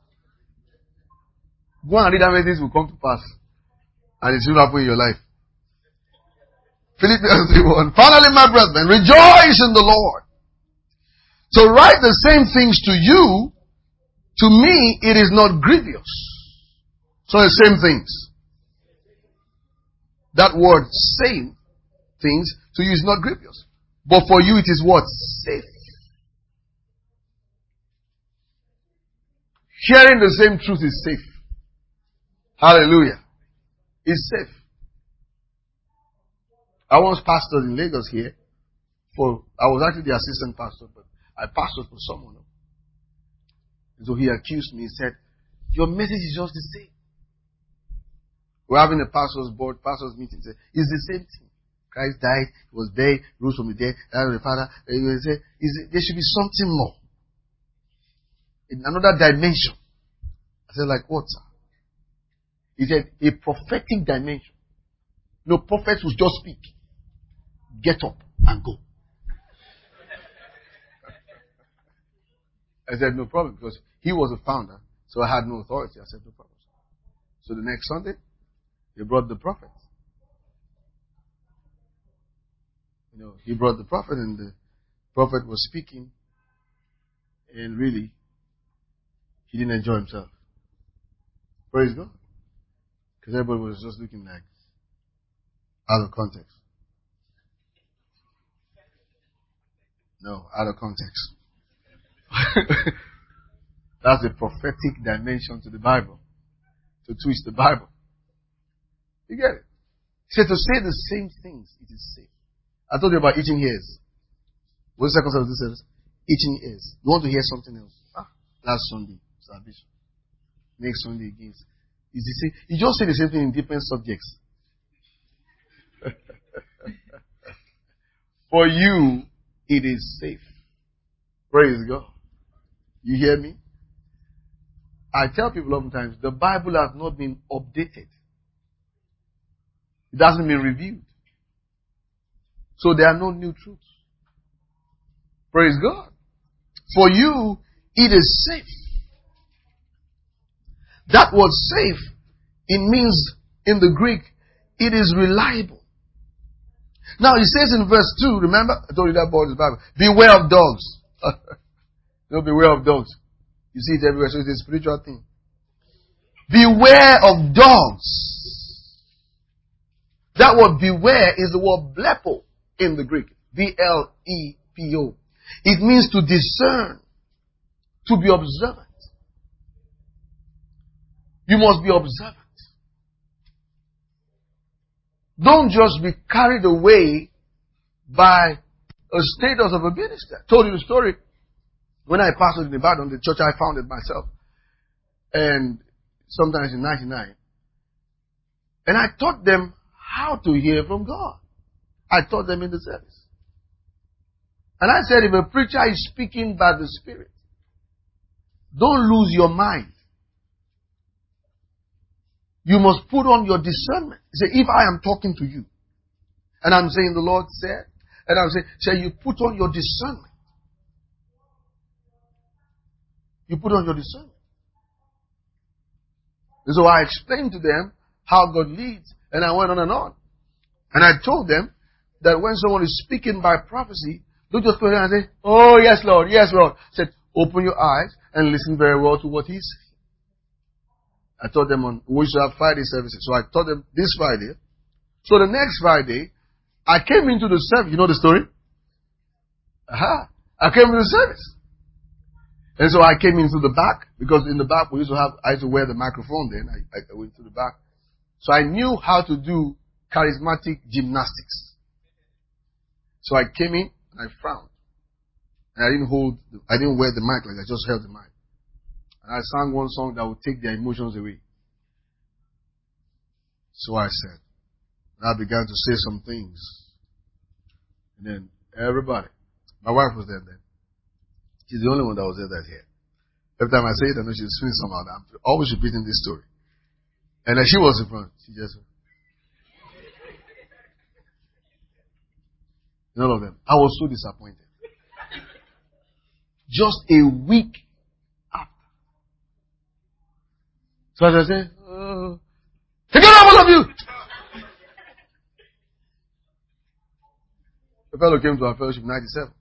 A: Go and read how many things will come to pass. And it will happen in your life. Philippians three one. Finally, my brethren, rejoice in the Lord. So write the same things to you. To me, it is not grievous. So the same things. That word same things to you is not grievous. But for you it is what? Safe. Hearing the same truth is safe. Hallelujah. It's safe. I once pastored in Lagos here. For I was actually the assistant pastor, but I pastored for someone. And so he accused me. He said, your message is just the same. We're having a pastor's board, pastor's meeting. He said, it's the same thing. Christ died, he was buried, rose from the dead, died of the Father. He said, there should be something more. In another dimension. I said, like what, sir? He said, a prophetic dimension. No, prophets will just speak. Get up and go. I said, no problem, because he was a founder, so I had no authority. I said, no problem. So the next Sunday, he brought the prophet. You know, he brought the prophet, and the prophet was speaking, and really, he didn't enjoy himself. Praise God. Because everybody was just looking like out of context. No, out of context. That's a prophetic dimension to the Bible. To twist the Bible. You get it? He said to say the same things, it is safe. I told you about itching ears. What's the second of this service? Itching ears. You want to hear something else? Ah, last Sunday, salvation. Next Sunday again. Is the same. You just say the same thing in different subjects. For you, it is safe. Praise God. You hear me? I tell people oftentimes, the Bible has not been updated. It hasn't been reviewed. So there are no new truths. Praise God. For you, it is safe. That word safe, it means in the Greek, it is reliable. Now it says in verse two, remember? I told you that about the Bible. Beware of dogs. No, beware of dogs. You see it everywhere, so it's a spiritual thing. Beware of dogs. That word beware is the word blepo in the Greek. B L E P O. It means to discern, to be observant. You must be observant. Don't just be carried away by a status of a minister. I told you the story when I pastored in Ibadan, the church I founded myself. And sometimes in ninety-nine. And I taught them how to hear from God. I taught them in the service. And I said, if a preacher is speaking by the Spirit, don't lose your mind. You must put on your discernment. Say, if I am talking to you, and I'm saying the Lord said, and I'm saying, say you put on your discernment. You put on your discernment. And so I explained to them how God leads, and I went on and on. And I told them that when someone is speaking by prophecy, don't just go there and say, oh yes Lord, yes Lord. I said, open your eyes and listen very well to what he's saying. I taught them on, we used to have Friday services. So I taught them this Friday. So the next Friday, I came into the service. You know the story? Aha. I came into the service. And so I came into the back, because in the back we used to have, I used to wear the microphone then. I, I went to the back. So I knew how to do charismatic gymnastics. So I came in and I frowned. And I didn't hold, the, I didn't wear the mic like I just held the mic. And I sang one song that would take their emotions away. So I said, and I began to say some things. And then everybody, my wife was there then. She's the only one that was there that here. Every time I say it, I know she's feeling somehow. I'm always repeating this story. And then she was in front. She just, none of them. I was so disappointed. Just a week after. So as I said, oh, take it out, all of you! The fellow came to our fellowship in ninety-seven.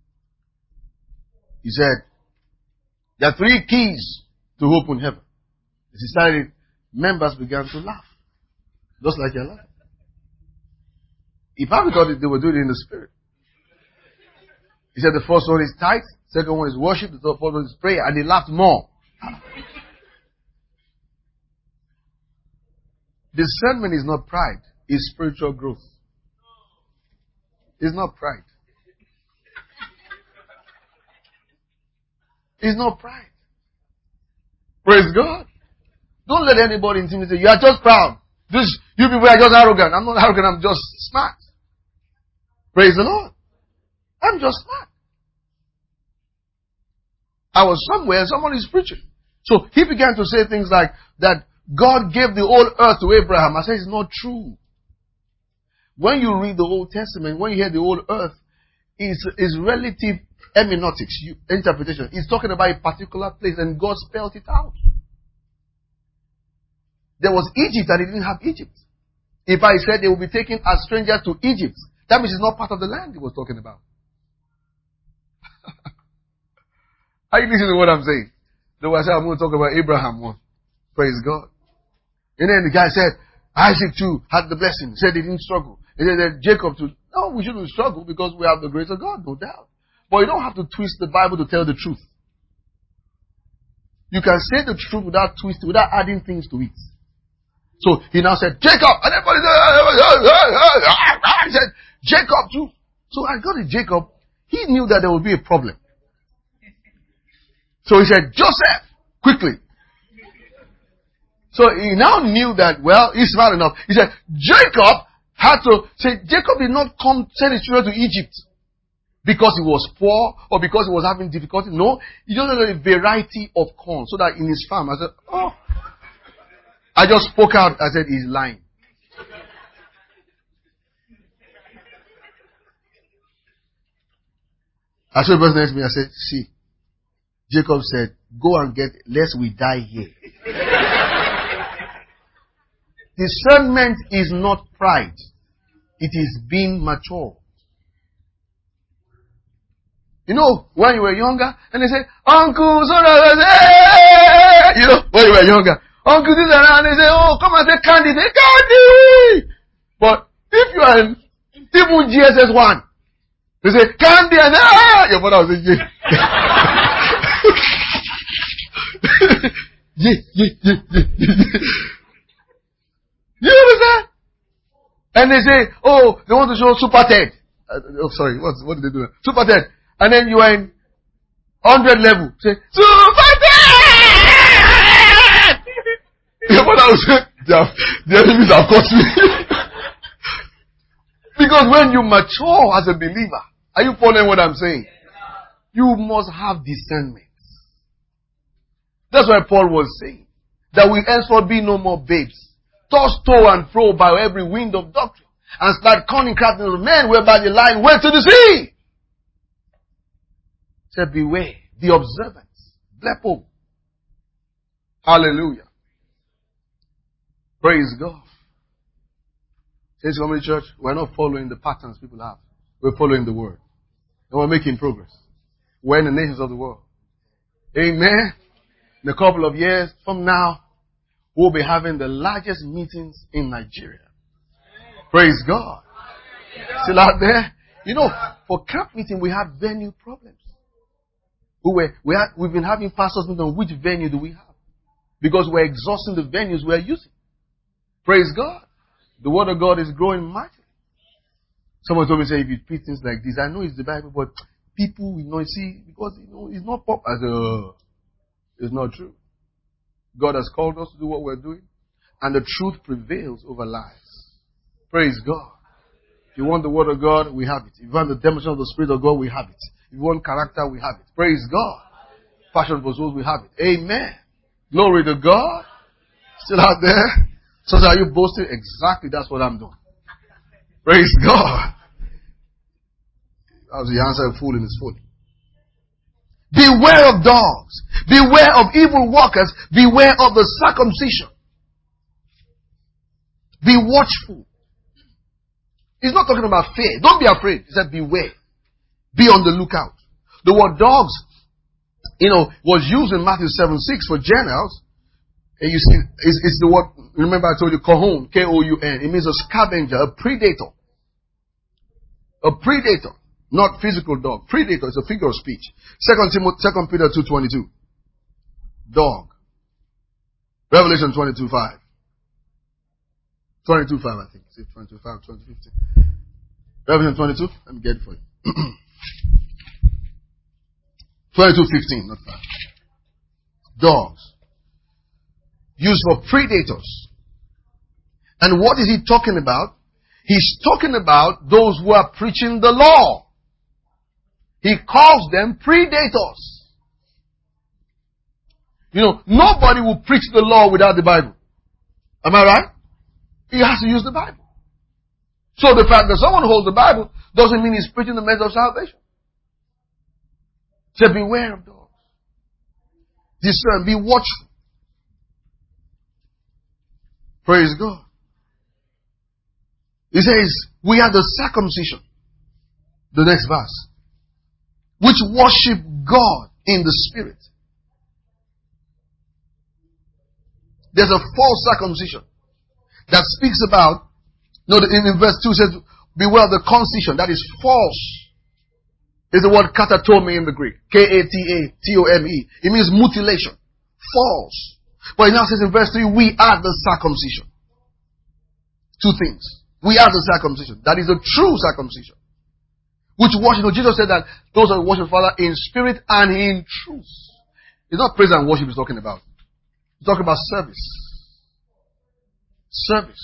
A: He said, there are three keys to open heaven. As he started, members began to laugh. Just like you're laughing. He probably thought that they were doing it in the spirit. He said the first one is tithe, second one is worship, the third one is prayer, and they laughed more. Discernment is not pride, it's spiritual growth. It's not pride. It's not pride. Praise God. Don't let anybody intimidate you. You are just proud. This, you people are just arrogant. I'm not arrogant, I'm just smart. Praise the Lord. I'm just smart. I was somewhere and someone is preaching. So he began to say things like that God gave the whole earth to Abraham. I said it's not true. When you read the Old Testament, when you hear the whole earth, it's, it's relative hermeneutics, you, interpretation. It's talking about a particular place and God spelled it out. There was Egypt and he didn't have Egypt. If I said they will be taken as strangers to Egypt, that means it's not part of the land he was talking about. Are you listening to what I'm saying? Though I said I'm going to talk about Abraham one. Praise God. And then the guy said, Isaac too had the blessing. He said he didn't struggle. And then Jacob too. No, we shouldn't struggle because we have the grace of God, no doubt. But you don't have to twist the Bible to tell the truth. You can say the truth without twisting, without adding things to it. So he now said, Jacob! And everybody said, he said, Jacob too. So I got to Jacob. He knew that there would be a problem. So he said, Joseph! Quickly. So he now knew that, well, he's smart enough. He said, Jacob had to say, Jacob did not come send his children to Egypt because he was poor or because he was having difficulty. No, he just had a variety of corn so that in his farm, I said, oh. I just spoke out. I said, he's lying. I saw the person next to me. I said, see, Jacob said, go and get, lest we die here. Discernment is not pride. It is being mature. You know, when you were younger, and they say, Uncle, son, hey! You know, when you were younger, Uncle, this and they say, oh, come and say candy. They say, candy! But if you are in even G S S one, they say, candy, and ah! Your father will say, yeah. yeah, yeah, yeah, yeah, yeah. You understand? And they say, oh, they want to show Super Ted. Uh, oh, sorry, what, what did they do? Super Ted. And then you are in one hundred level. Say, Super Ted! Your mother will say, the enemies have caught me. Because when you mature as a believer, are you following what I'm saying? You must have discernment. That's why Paul was saying that we henceforth be no more babes, tossed to and fro by every wind of doctrine, and start cunning craftiness of men whereby the line went to the sea. Said, beware, be observant, blepo. Hallelujah. Praise God. Says Community Church, we're not following the patterns people have. We're following the word. And we're making progress. We're in the nations of the world. Amen. In a couple of years from now, we'll be having the largest meetings in Nigeria. Praise God. Still out there? You know, for camp meeting, we have venue problems. We were, we have, we've been having pastors meeting on which venue do we have? Because we're exhausting the venues we're using. Praise God. The word of God is growing mightily. Someone told me, say, if you preach things like this, I know it's the Bible, but people will not see, because you know, it's not pop as a, it's not true. God has called us to do what we're doing, and the truth prevails over lies. Praise God. If you want the word of God, we have it. If you want the demonstration of the Spirit of God, we have it. If you want character, we have it. Praise God. Passion for souls, we have it. Amen. Glory to God. Still out there? So are you boasting? Exactly, that's what I'm doing. Praise God. That was the answer of fool in his foot. Beware of dogs. Beware of evil workers. Beware of the circumcision. Be watchful. He's not talking about fear. Don't be afraid. He said beware. Be on the lookout. The word dogs, you know, was used in Matthew seven six for Gentiles. And you see, it's, it's the word, remember I told you, kohon, K O U N. It means a scavenger, a predator. A predator. Not physical dog. Predator is a figure of speech. Second Timothy, Second Peter two twenty-two. Dog. Revelation twenty-two five. twenty-two five, I think. Is it twenty-two five, twenty fifteen? Revelation twenty-two? Let me get it for you. twenty-two fifteen, not five. Dogs. Used for predators. And what is he talking about? He's talking about those who are preaching the law. He calls them predators. You know, nobody will preach the law without the Bible. Am I right? He has to use the Bible. So the fact that someone holds the Bible doesn't mean he's preaching the message of salvation. So beware of dogs. Discern, be watchful. Praise God. He says, we are the circumcision. The next verse. Which worship God in the Spirit. There's a false circumcision that speaks about, no, in, in verse two it says, beware of the concision. That is false. Is the word katatome in the Greek. K A T A T O M E. It means mutilation. False. But it now says in verse three, we are the circumcision. Two things. We are the circumcision. That is the true circumcision. Which worship, you know, Jesus said that those that worship Father in spirit and in truth. It's not praise and worship he's talking about. He's talking about service. Service.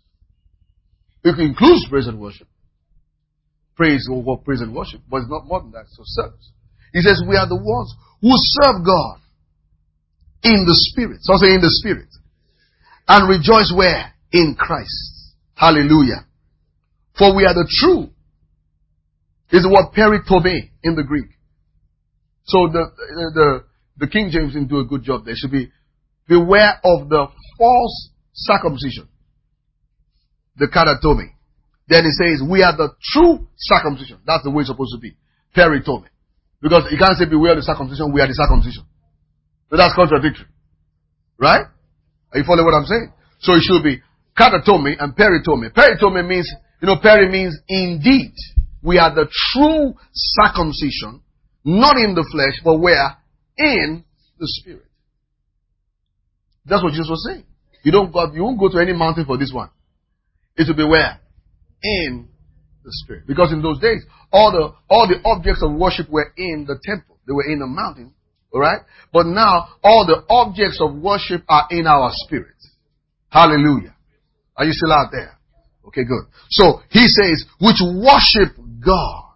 A: It includes praise and worship. Praise or praise and worship, but it's not more than that. So service. He says we are the ones who serve God in the Spirit. So I say in the Spirit. And rejoice where? In Christ. Hallelujah. For we are the true. Is the word peritome in the Greek. So the, the, the King James didn't do a good job there. It should be, beware of the false circumcision. The katatome. Then it says, we are the true circumcision. That's the way it's supposed to be. Peritome. Because you can't say beware of the circumcision, we are the circumcision. So that's contradictory. Right? Are you following what I'm saying? So it should be katatome and peritome. Peritome means, you know, peri means indeed. We are the true circumcision, not in the flesh, but where? In the Spirit. That's what Jesus was saying. You don't go, you won't go to any mountain for this one. It will be where? In the Spirit. Because in those days, all the, all the objects of worship were in the temple. They were in the mountain. Alright? But now, all the objects of worship are in our spirit. Hallelujah. Are you still out there? Okay, good. So, he says, which worship God.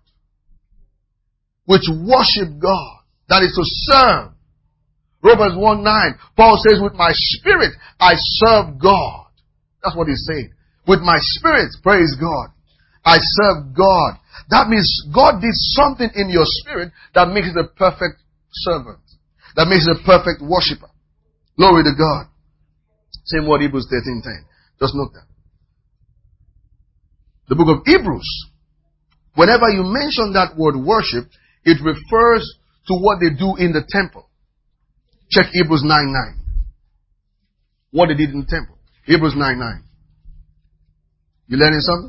A: Which worship God. That is to serve. Romans one nine, Paul says, with my spirit, I serve God. That's what he's saying. With my spirit, praise God, I serve God. That means God did something in your spirit that makes it a perfect servant. That makes it a perfect worshiper. Glory to God. Same word Hebrews thirteen ten. Just note that. The book of Hebrews, whenever you mention that word worship, it refers to what they do in the temple. Check Hebrews nine nine. What they did in the temple. Hebrews nine nine. You learning something?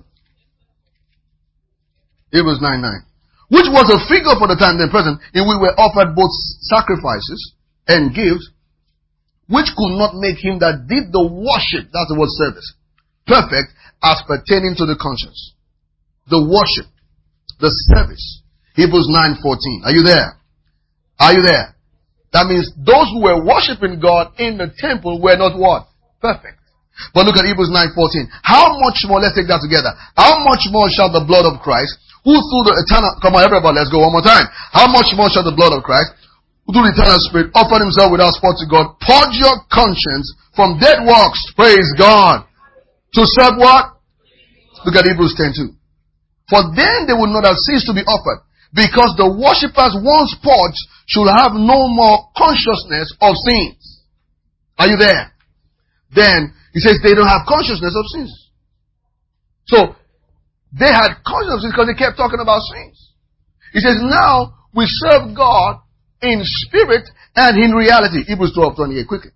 A: Hebrews nine nine. Which was a figure for the time then present, in which were offered both sacrifices and gifts, which could not make him that did the worship, that's the word service, perfect as pertaining to the conscience. The worship, the service. Hebrews nine fourteen. Are you there? Are you there? That means those who were worshiping God in the temple were not what? Perfect. But look at Hebrews nine fourteen. How much more, let's take that together. How much more shall the blood of Christ, who through the eternal, come on everybody, let's go one more time. How much more shall the blood of Christ, who through the eternal Spirit offered himself without spot to God, purge your conscience from dead works, praise God, to serve what? Look at Hebrews ten two. For then they would not have ceased to be offered, because the worshippers once purged should have no more consciousness of sins. Are you there? Then, he says they don't have consciousness of sins. So, they had consciousness of sins because they kept talking about sins. He says now we serve God in spirit and in reality. Hebrews twelve twenty-eight, quickly.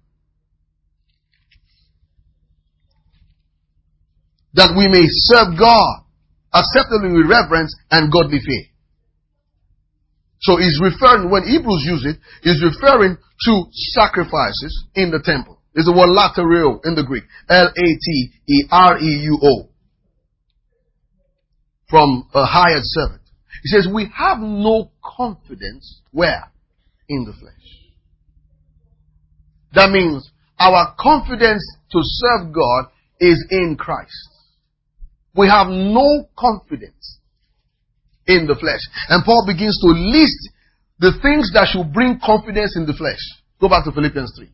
A: That we may serve God acceptably with reverence and godly fear. So he's referring, when Hebrews use it, he's referring to sacrifices in the temple. It's the word latereo in the Greek. L A T E R E U O. From a hired servant. He says, we have no confidence. Where? In the flesh. That means our confidence to serve God is in Christ. We have no confidence in the flesh. And Paul begins to list the things that should bring confidence in the flesh. Go back to Philippians three.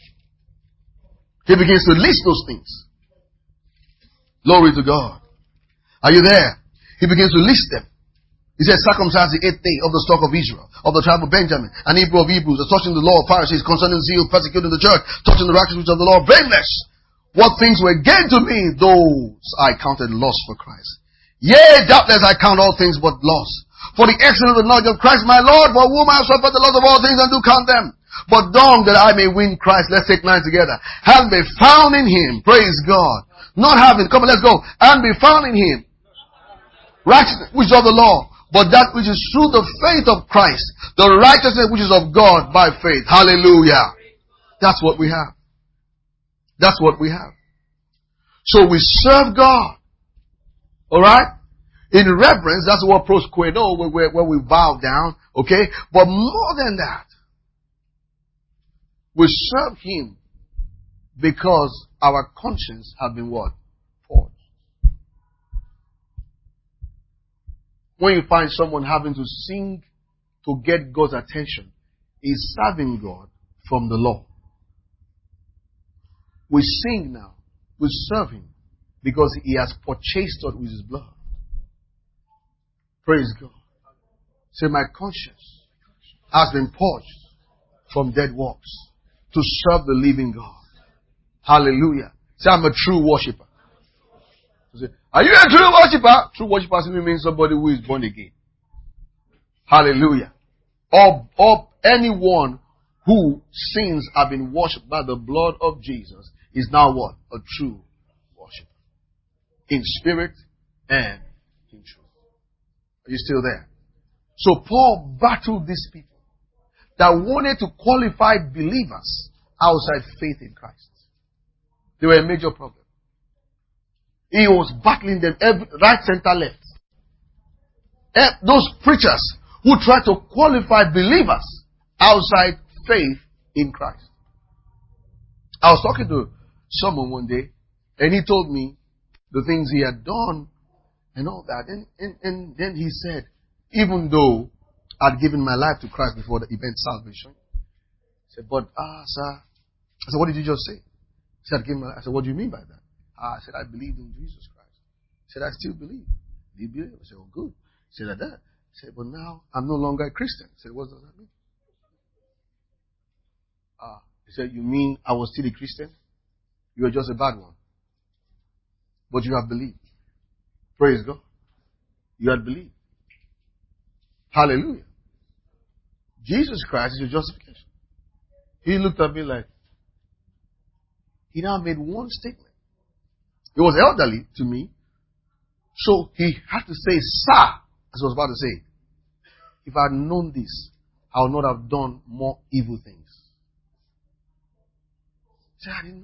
A: He begins to list those things. Glory to God. Are you there? He begins to list them. He says, circumcised the eighth day of the stock of Israel, of the tribe of Benjamin, an Hebrew of Hebrews, touching the law of Pharisees, concerning zeal, persecuting the church, touching the righteousness of the law, blameless. What things were gained to me, those I counted loss for Christ. Yea, doubtless I count all things but loss. For the excellence of the knowledge of Christ my Lord, for whom I have suffered the loss of all things and do count them. But dung that I may win Christ. Let's take nine together. And be found in him. Praise God. Not having, come on, let's go. And be found in him. Righteousness, which is of the law. But that which is through the faith of Christ. The righteousness which is of God by faith. Hallelujah. That's what we have. That's what we have. So we serve God. Alright? In reverence, that's what prosqueno, where, where we bow down. Okay? But more than that, we serve him because our conscience have been what? Forged. When you find someone having to sing to get God's attention, he's serving God from the law. We sing now. We serve him because he has purchased us with his blood. Praise God. Say, my conscience has been purged from dead works to serve the living God. Hallelujah. Say, I'm a true worshiper. Say, are you a true worshiper? True worshiper simply means somebody who is born again. Hallelujah. Or, or anyone who sins have been worshipped by the blood of Jesus is now what? A true worshiper. In spirit and in truth. Are you still there? So Paul battled these people that wanted to qualify believers outside faith in Christ. They were a major problem. He was battling them every, right, center, left. Those preachers who try to qualify believers outside faith in Christ. I was talking to someone one day, and he told me the things he had done and all that. And, and, and then he said, even though I'd given my life to Christ before the event salvation, he said, but, ah, sir, I said, what did you just say? He said, I said, what do you mean by that? Ah, I said, I believed in Jesus Christ. He said, I still believe. Do you believe? I said, oh, good. He said, I did. He said, but now I'm no longer a Christian. I said, what does that mean? Ah, he said, you mean I was still a Christian? You were just a bad one. But you have believed. Praise God. You had believed. Hallelujah. Jesus Christ is your justification. He looked at me like, he now made one statement. He was elderly to me. So he had to say, sir, as I was about to say. If I had known this, I would not have done more evil things. He said, I didn't know.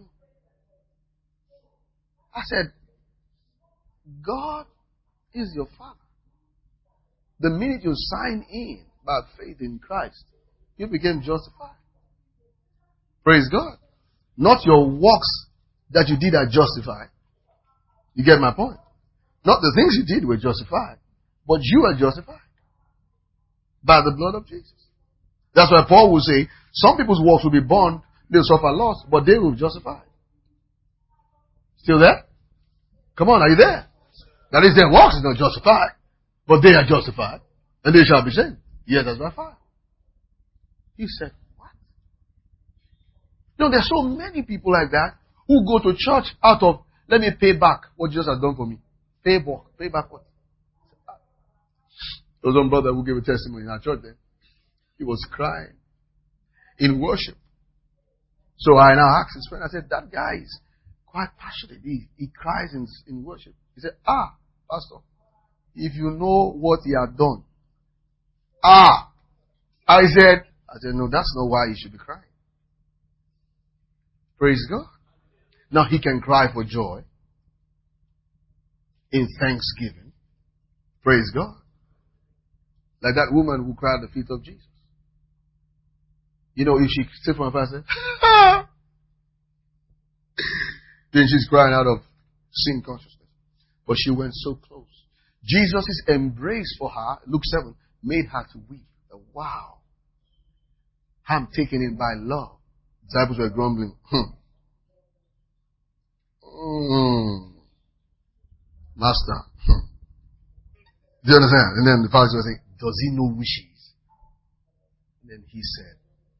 A: I said, God is your Father. The minute you sign in by faith in Christ, you became justified. Praise God. Not your works that you did are justified. You get my point? Not the things you did were justified, but you are justified by the blood of Jesus. That's why Paul will say, some people's works will be burned, they'll suffer loss, but they will be justified. Still there? Come on, are you there? That is, their works is not justified, but they are justified, and they shall be saved. Yes, that's by fire. He said, what? No, there's so many people like that who go to church out of, let me pay back what Jesus has done for me. Pay back. Pay back what? There was one brother who gave a testimony in our church then. He was crying in worship. So I now asked his friend, I said, that guy is quite passionate. He, he cries in, in worship. He said, ah, Pastor, If you know what he had done. Ah! I said, I said, no, that's not why he should be crying. Praise God. Now he can cry for joy in thanksgiving. Praise God. Like that woman who cried at the feet of Jesus. You know, if she sit from her face and say, then she's crying out of sin consciousness. But she went so close. Jesus' embrace for her, Luke seven, made her to weep. Wow. I'm taken in by love. Disciples were grumbling. Hmm. Mm. Master. Hmm. Do you understand? And then the Pharisees were saying, does he know wishes? And then he said,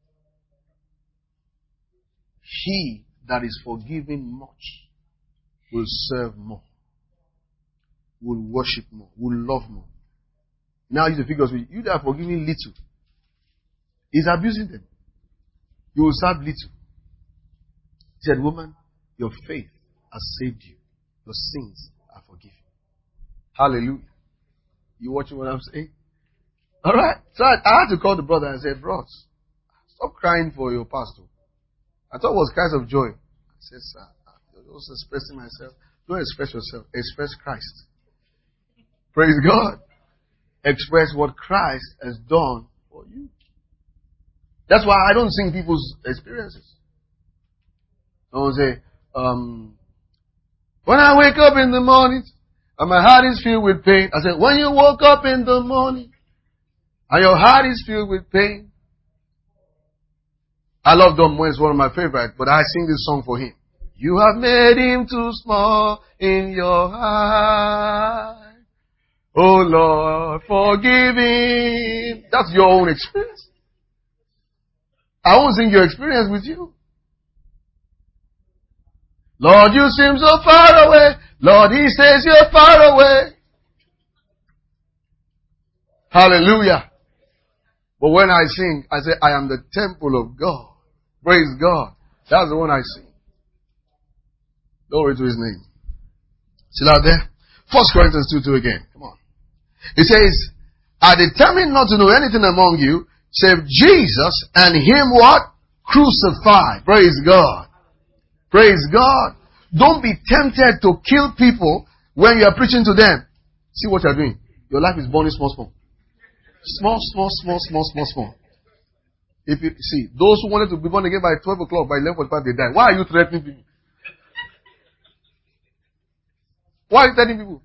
A: he that is forgiven much will serve more, will worship more, will love more. Now you the figures with you that are forgiving little. He's abusing them. You will serve little. He said, woman, your faith has saved you. Your sins are forgiven. Hallelujah. You watching what I'm saying? Alright. So I, I had to call the brother and say, bros, stop crying for your pastor. I thought it was cries of joy. I said, sir, I'm just expressing myself. Don't express yourself. Express Christ. Praise God. Express what Christ has done for you. That's why I don't sing people's experiences. I don't say, um, when I wake up in the morning and my heart is filled with pain. I said, when you woke up in the morning and your heart is filled with pain. I love Don Moen, it's one of my favorites, but I sing this song for him. You have made him too small in your heart. Oh Lord, forgive him. That's your own experience. I won't sing your experience with you. Lord, you seem so far away. Lord, he says you're far away. Hallelujah. But when I sing, I say, I am the temple of God. Praise God. That's the one I sing. Glory to his name. Still out there? First Corinthians two two again. Come on. It says, I determined not to know anything among you save Jesus and him what? Crucified. Praise God. Praise God. Don't be tempted to kill people when you are preaching to them. See what you are doing. Your life is burning small, small. Small, small, small, small, small, small. If you see, those who wanted to be born again by twelve o'clock, by eleven forty-five, they die. Why are you threatening people? Why are you threatening people?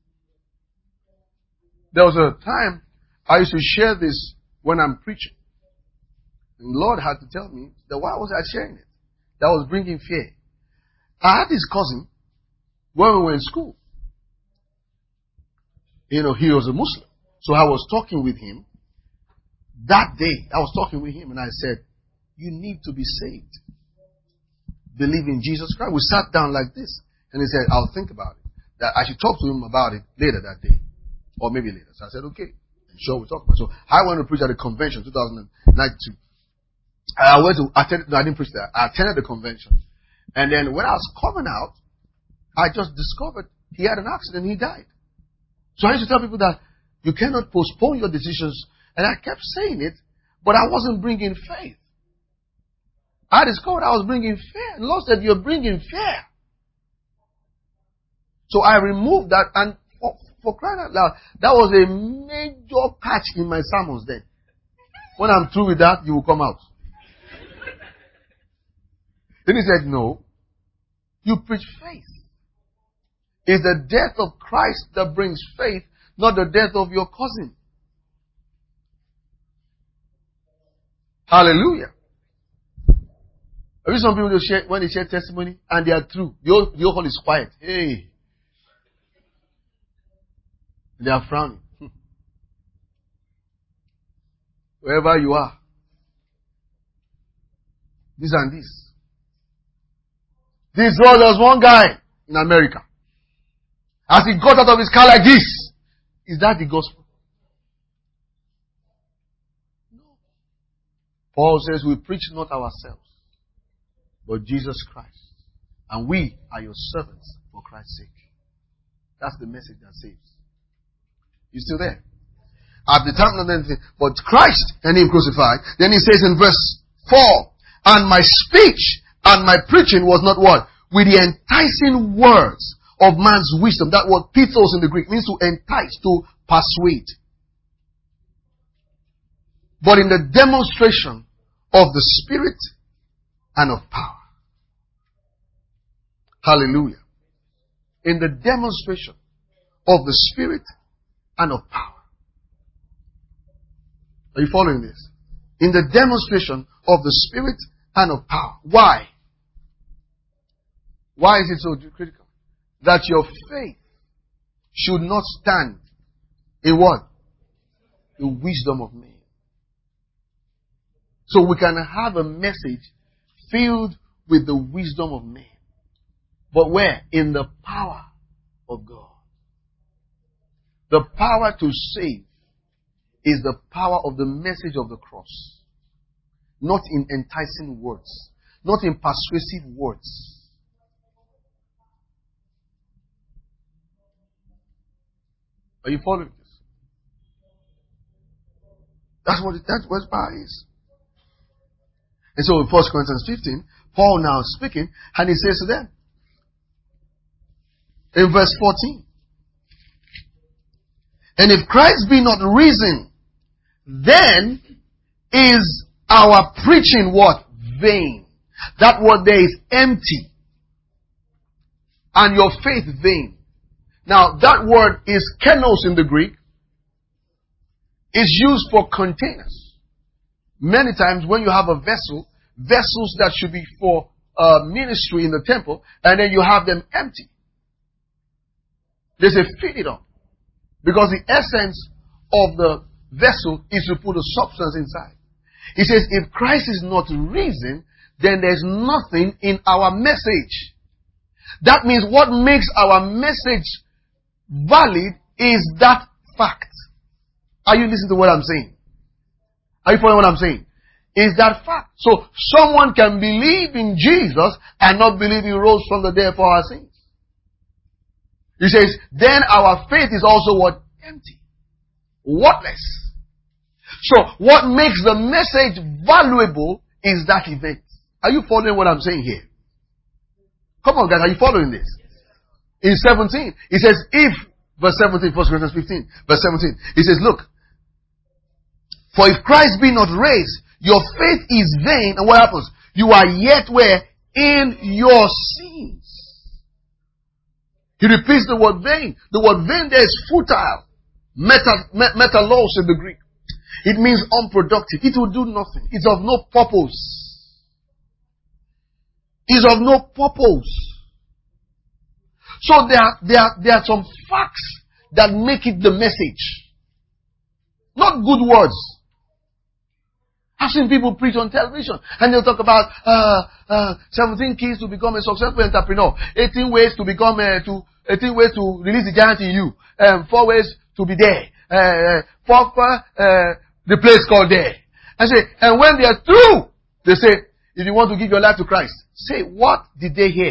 A: There was a time I used to share this when I'm preaching. And the Lord had to tell me that why was I sharing it? That was bringing fear. I had this cousin when we were in school. You know, he was a Muslim. So I was talking with him. That day, I was talking with him and I said, you need to be saved. Believe in Jesus Christ. We sat down like this. And he said, I'll think about it. That I should talk to him about it later that day. Or maybe later. So I said, okay. I'm sure we'll talk about it. So I went to preach at the convention two thousand ninety-two. I went to attend, no, I didn't preach there. I attended the convention. And then when I was coming out, I just discovered he had an accident and he died. So I used to tell people that you cannot postpone your decisions. And I kept saying it, but I wasn't bringing faith. I discovered I was bringing fear. And the Lord said, you're bringing fear. So I removed that, and for, for crying out loud, that was a major patch in my sermons then. When I'm through with that, you will come out. Then he said, no, you preach faith. It's the death of Christ that brings faith, not the death of your cousin. Hallelujah. Have you some people who share, when they share testimony and they are true, the whole, the whole hall is quiet. Hey. They are frowning. Wherever you are. This and this. This was, there was one guy in America. As he got out of his car like this. Is that the gospel? No. Paul says we preach not ourselves, but Jesus Christ. And we are your servants for Christ's sake. That's the message that saves. You still there? I've determined anything but Christ and Him crucified. Then he says in verse four, and my speech and my preaching was not what? With the enticing words of man's wisdom. That word pithos in the Greek means to entice, to persuade. But in the demonstration of the Spirit and of power. Hallelujah. In the demonstration of the Spirit and of power. Are you following this? In the demonstration of the Spirit and of power. Why? Why is it so critical? That your faith should not stand in what? The wisdom of men. So we can have a message filled with the wisdom of men. But where? In the power of God. The power to save is the power of the message of the cross. Not in enticing words. Not in persuasive words. Are you following this? That's what, it, that's what power is. And so in First Corinthians fifteen, Paul now is speaking, and he says to them, in verse fourteen, and if Christ be not risen, then is our preaching what? Vain. That word there is empty. And your faith vain. Now that word is kenos in the Greek. It's used for containers. Many times when you have a vessel, vessels that should be for uh, ministry in the temple, and then you have them empty. They say fill it up. Because the essence of the vessel is to put a substance inside. He says, if Christ is not risen, then there's nothing in our message. That means what makes our message valid is that fact. Are you listening to what I'm saying? Are you following what I'm saying? Is that fact. So someone can believe in Jesus and not believe He rose from the dead for our sins. He says, then our faith is also what? Empty. Worthless. So what makes the message valuable is that event. Are you following what I'm saying here? Come on guys, are you following this? In seventeen, he says, if, verse seventeen, First Corinthians fifteen, verse seventeen, he says, look, for if Christ be not raised, your faith is vain, and what happens? You are yet where? In your sins. He repeats the word vain. The word vain there is futile. Meta, me, metalos in the Greek. It means unproductive. It will do nothing. It's of no purpose. It's of no purpose. So there are, there are, there are some facts that make it the message. Not good words. I've seen people preach on television and they'll talk about uh, uh, seventeen keys to become a successful entrepreneur, eighteen ways to become uh, to eighteen ways to release the giant in you, um, four ways to be there, uh, four uh, the place called there. I say, and when they are through, they say, if you want to give your life to Christ, say, what did they hear?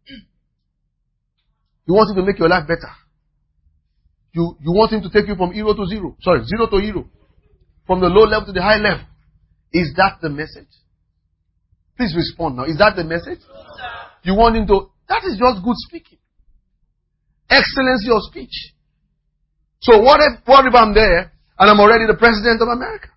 A: You want Him to make your life better. You you want Him to take you from hero to zero, sorry, zero to hero, from the low level to the high level. Is that the message? Please respond now. Is that the message? You want Him to... That is just good speaking. Excellency of speech. So what if, what if I'm there and I'm already the president of America?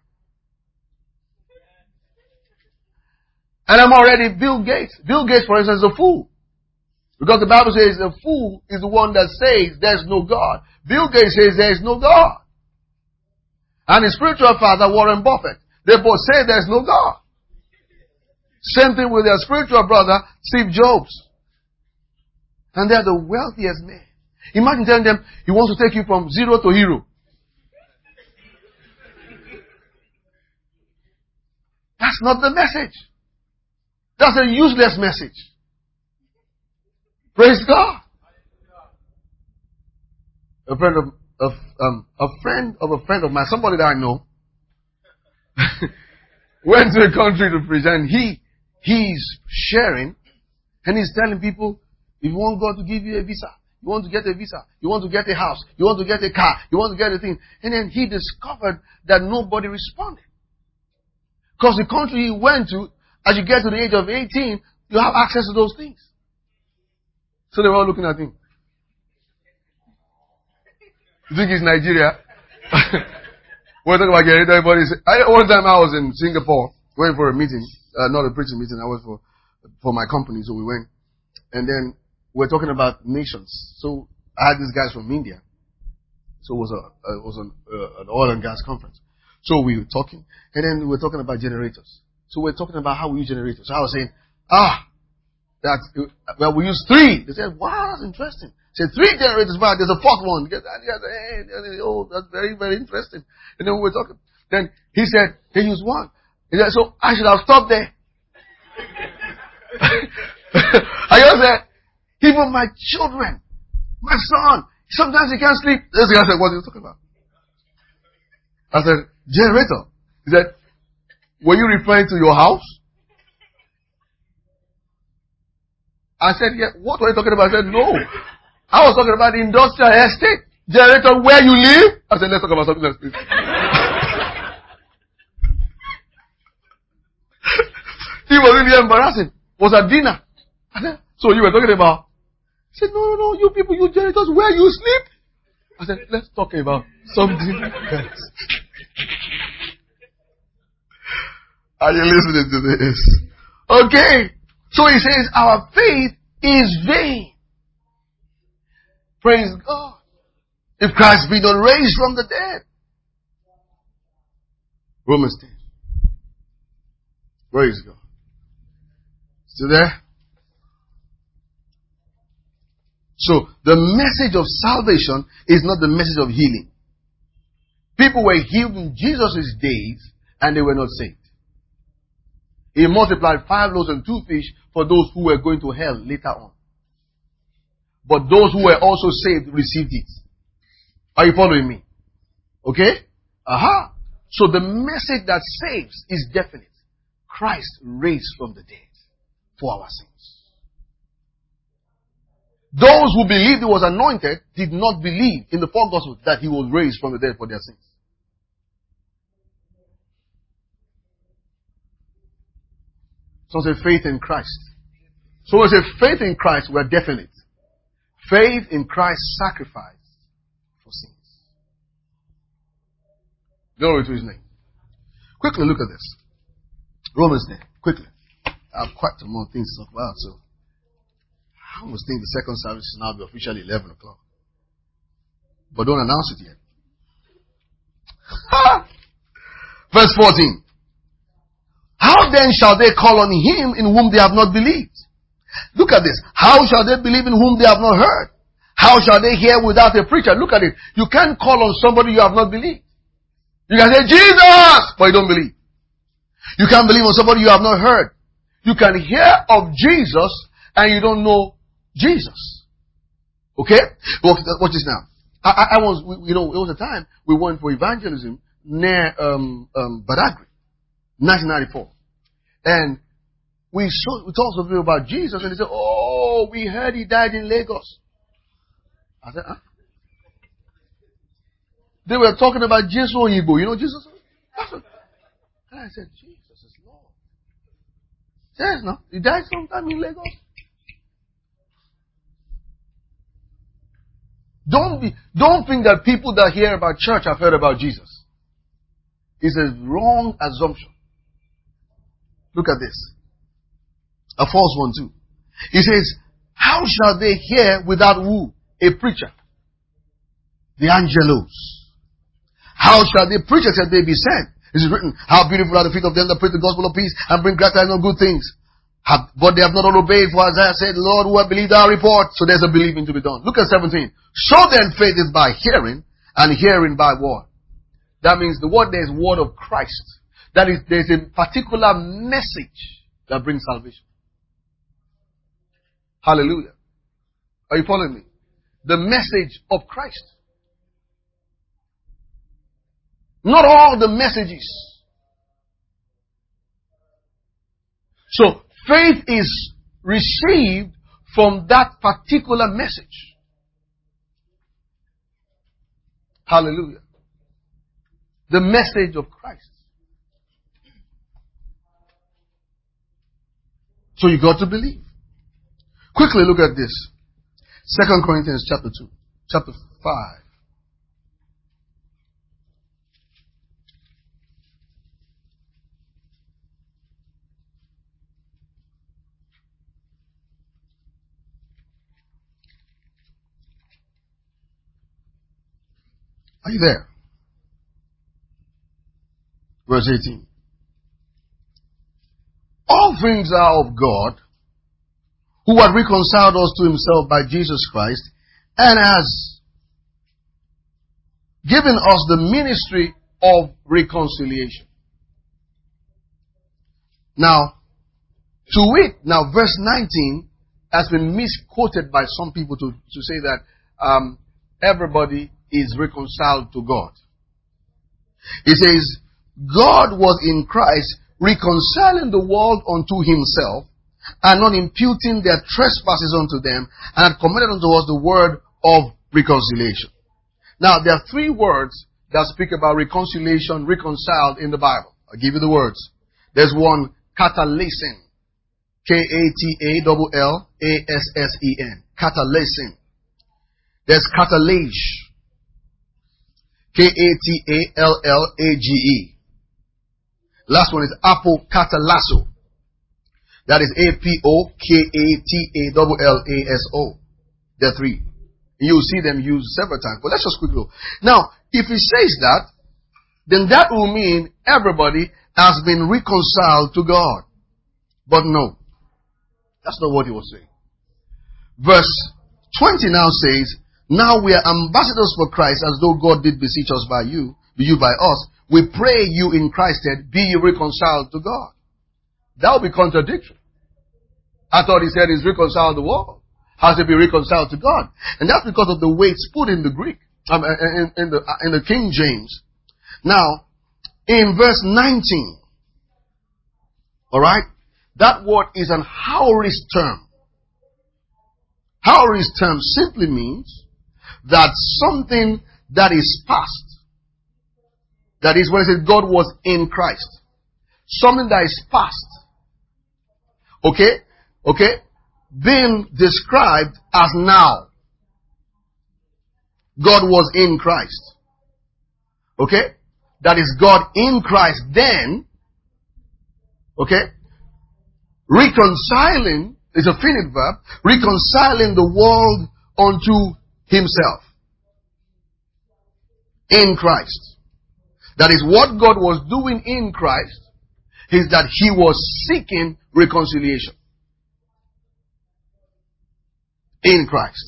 A: And I'm already Bill Gates. Bill Gates, for instance, is a fool. Because the Bible says a fool is the one that says there's no God. Bill Gates says there is no God. And his spiritual father, Warren Buffett, they both say there's no God. Same thing with their spiritual brother, Steve Jobs. And they're the wealthiest men. Imagine telling them, He wants to take you from zero to hero. That's not the message. That's a useless message. Praise God. A friend of, of um, a friend of a friend of mine, somebody that I know, went to a country to preach, and he he's sharing, and he's telling people, if you want God to give you a visa, You want to get a visa. You want to get a house. You want to get a car. You want to get a thing. And then he discovered that nobody responded. Because the country he went to, as you get to the age of eighteen, you have access to those things. So they were all looking at him. You think it's Nigeria? We're talking about getting everybody. I, one time I was in Singapore, went for a meeting, uh, not a preaching meeting. I was for for my company, so we went, and then we're talking about nations. So I had these guys from India. So it was a it was an, uh, an oil and gas conference. So we were talking, and then we were talking about generators. So we're talking about how we use generators. So I was saying, ah, that well we use three. They said, wow, that's interesting. I said three generators, but there's a fourth one. Oh, that's very very interesting. And then we were talking. Then he said they use one. He said, so I should have stopped there. I just said, even my children, my son, sometimes he can't sleep. This guy said, what are you talking about? I said, generator. He said, were you referring to your house? I said, yeah, what were you talking about? I said, no. I was talking about the industrial estate. Generator where you live? I said, let's talk about something else, please. It was really embarrassing. It was at dinner. I said, so you were talking about? He said, no, no, no, you people, you generators, where you sleep? I said, let's talk about something else. Are you listening to this? Okay. So he says, our faith is vain. Praise God. If Christ be not raised from the dead. Romans ten. Praise God. Still there? So, the message of salvation is not the message of healing. People were healed in Jesus' days and they were not saved. He multiplied five loaves and two fish for those who were going to hell later on. But those who were also saved received it. Are you following me? Okay? Aha. So the message that saves is definite. Christ raised from the dead for our sins. Those who believed he was anointed did not believe in the four gospels that he was raised from the dead for their sins. So say faith in Christ. So when we say faith in Christ, we are definite. Faith in Christ's sacrifice for sins. Glory to his name. Quickly look at this. Romans ten. Quickly. I have quite some more things to talk about, so I almost think the second service is now be officially eleven o'clock. But don't announce it yet. Verse fourteen. How then shall they call on him in whom they have not believed? Look at this. How shall they believe in whom they have not heard? How shall they hear without a preacher? Look at it. You can't call on somebody you have not believed. You can say, Jesus! But you don't believe. You can't believe on somebody you have not heard. You can hear of Jesus and you don't know Jesus. Okay? Watch, watch this now. I, I, I was, you know, it was a time we went for evangelism near um, um, Badagry, nineteen ninety-four. And we saw, we talked to people about Jesus and they said, oh, we heard he died in Lagos. I said, huh? They were talking about Jesus Oyibo. You know Jesus? And I said, Jesus is Lord. Yes, no. He died sometime in Lagos. Don't be, don't think that people that hear about church have heard about Jesus. It's a wrong assumption. Look at this. A false one too. He says, how shall they hear without who? A preacher. The angelos. How shall they preach except they be sent? It is written, how beautiful are the feet of them that preach the gospel of peace and bring glad tidings of good things. Have, but they have not all obeyed, for Isaiah said, Lord, who have believed our report? So there's a believing to be done. Look at seventeen. So then faith is by hearing, and hearing by what? That means the word there is word of Christ. That is, there's a particular message that brings salvation. Hallelujah. Are you following me? The message of Christ. Not all the messages. So, faith is received from that particular message. Hallelujah. The message of Christ. So you got to believe. Quickly look at this. Second Corinthians chapter two, chapter five. Are you there? Verse eighteen. All things are of God, who had reconciled us to himself by Jesus Christ, and has given us the ministry of reconciliation. Now, to it, now verse nineteen has been misquoted by some people to, to say that um, everybody is reconciled to God. It says, God was in Christ reconciling the world unto himself, and not imputing their trespasses unto them, and had committed unto us the word of reconciliation. Now, there are three words that speak about reconciliation, reconciled in the Bible. I'll give you the words. There's one, katalesen. K A T A L L A S S E N. Katalesen. There's katalage. K A T A L L A G E. Last one is apokatalasso. That is A P O K A T A L L A S O. There are three. You'll see them used several times. But let's just quickly look. Now, if he says that, then that will mean everybody has been reconciled to God. But no. That's not what he was saying. Verse twenty now says, now we are ambassadors for Christ, as though God did beseech us by you, you by us. We pray you in Christ that be ye reconciled to God. That would be contradiction. I thought he said he's reconciled to the world. How to be reconciled to God? And that's because of the way it's put in the Greek, um, in, in the in the King James. Now, in verse nineteen, all right, that word is an aorist term. Aorist term simply means that something that is past. That is when it says God was in Christ. Something that is past. Okay? Okay? Being described as now. God was in Christ. Okay? That is God in Christ then. Okay? Reconciling is a finite verb. Reconciling the world unto himself. In Christ. That is what God was doing in Christ, is that he was seeking reconciliation. In Christ.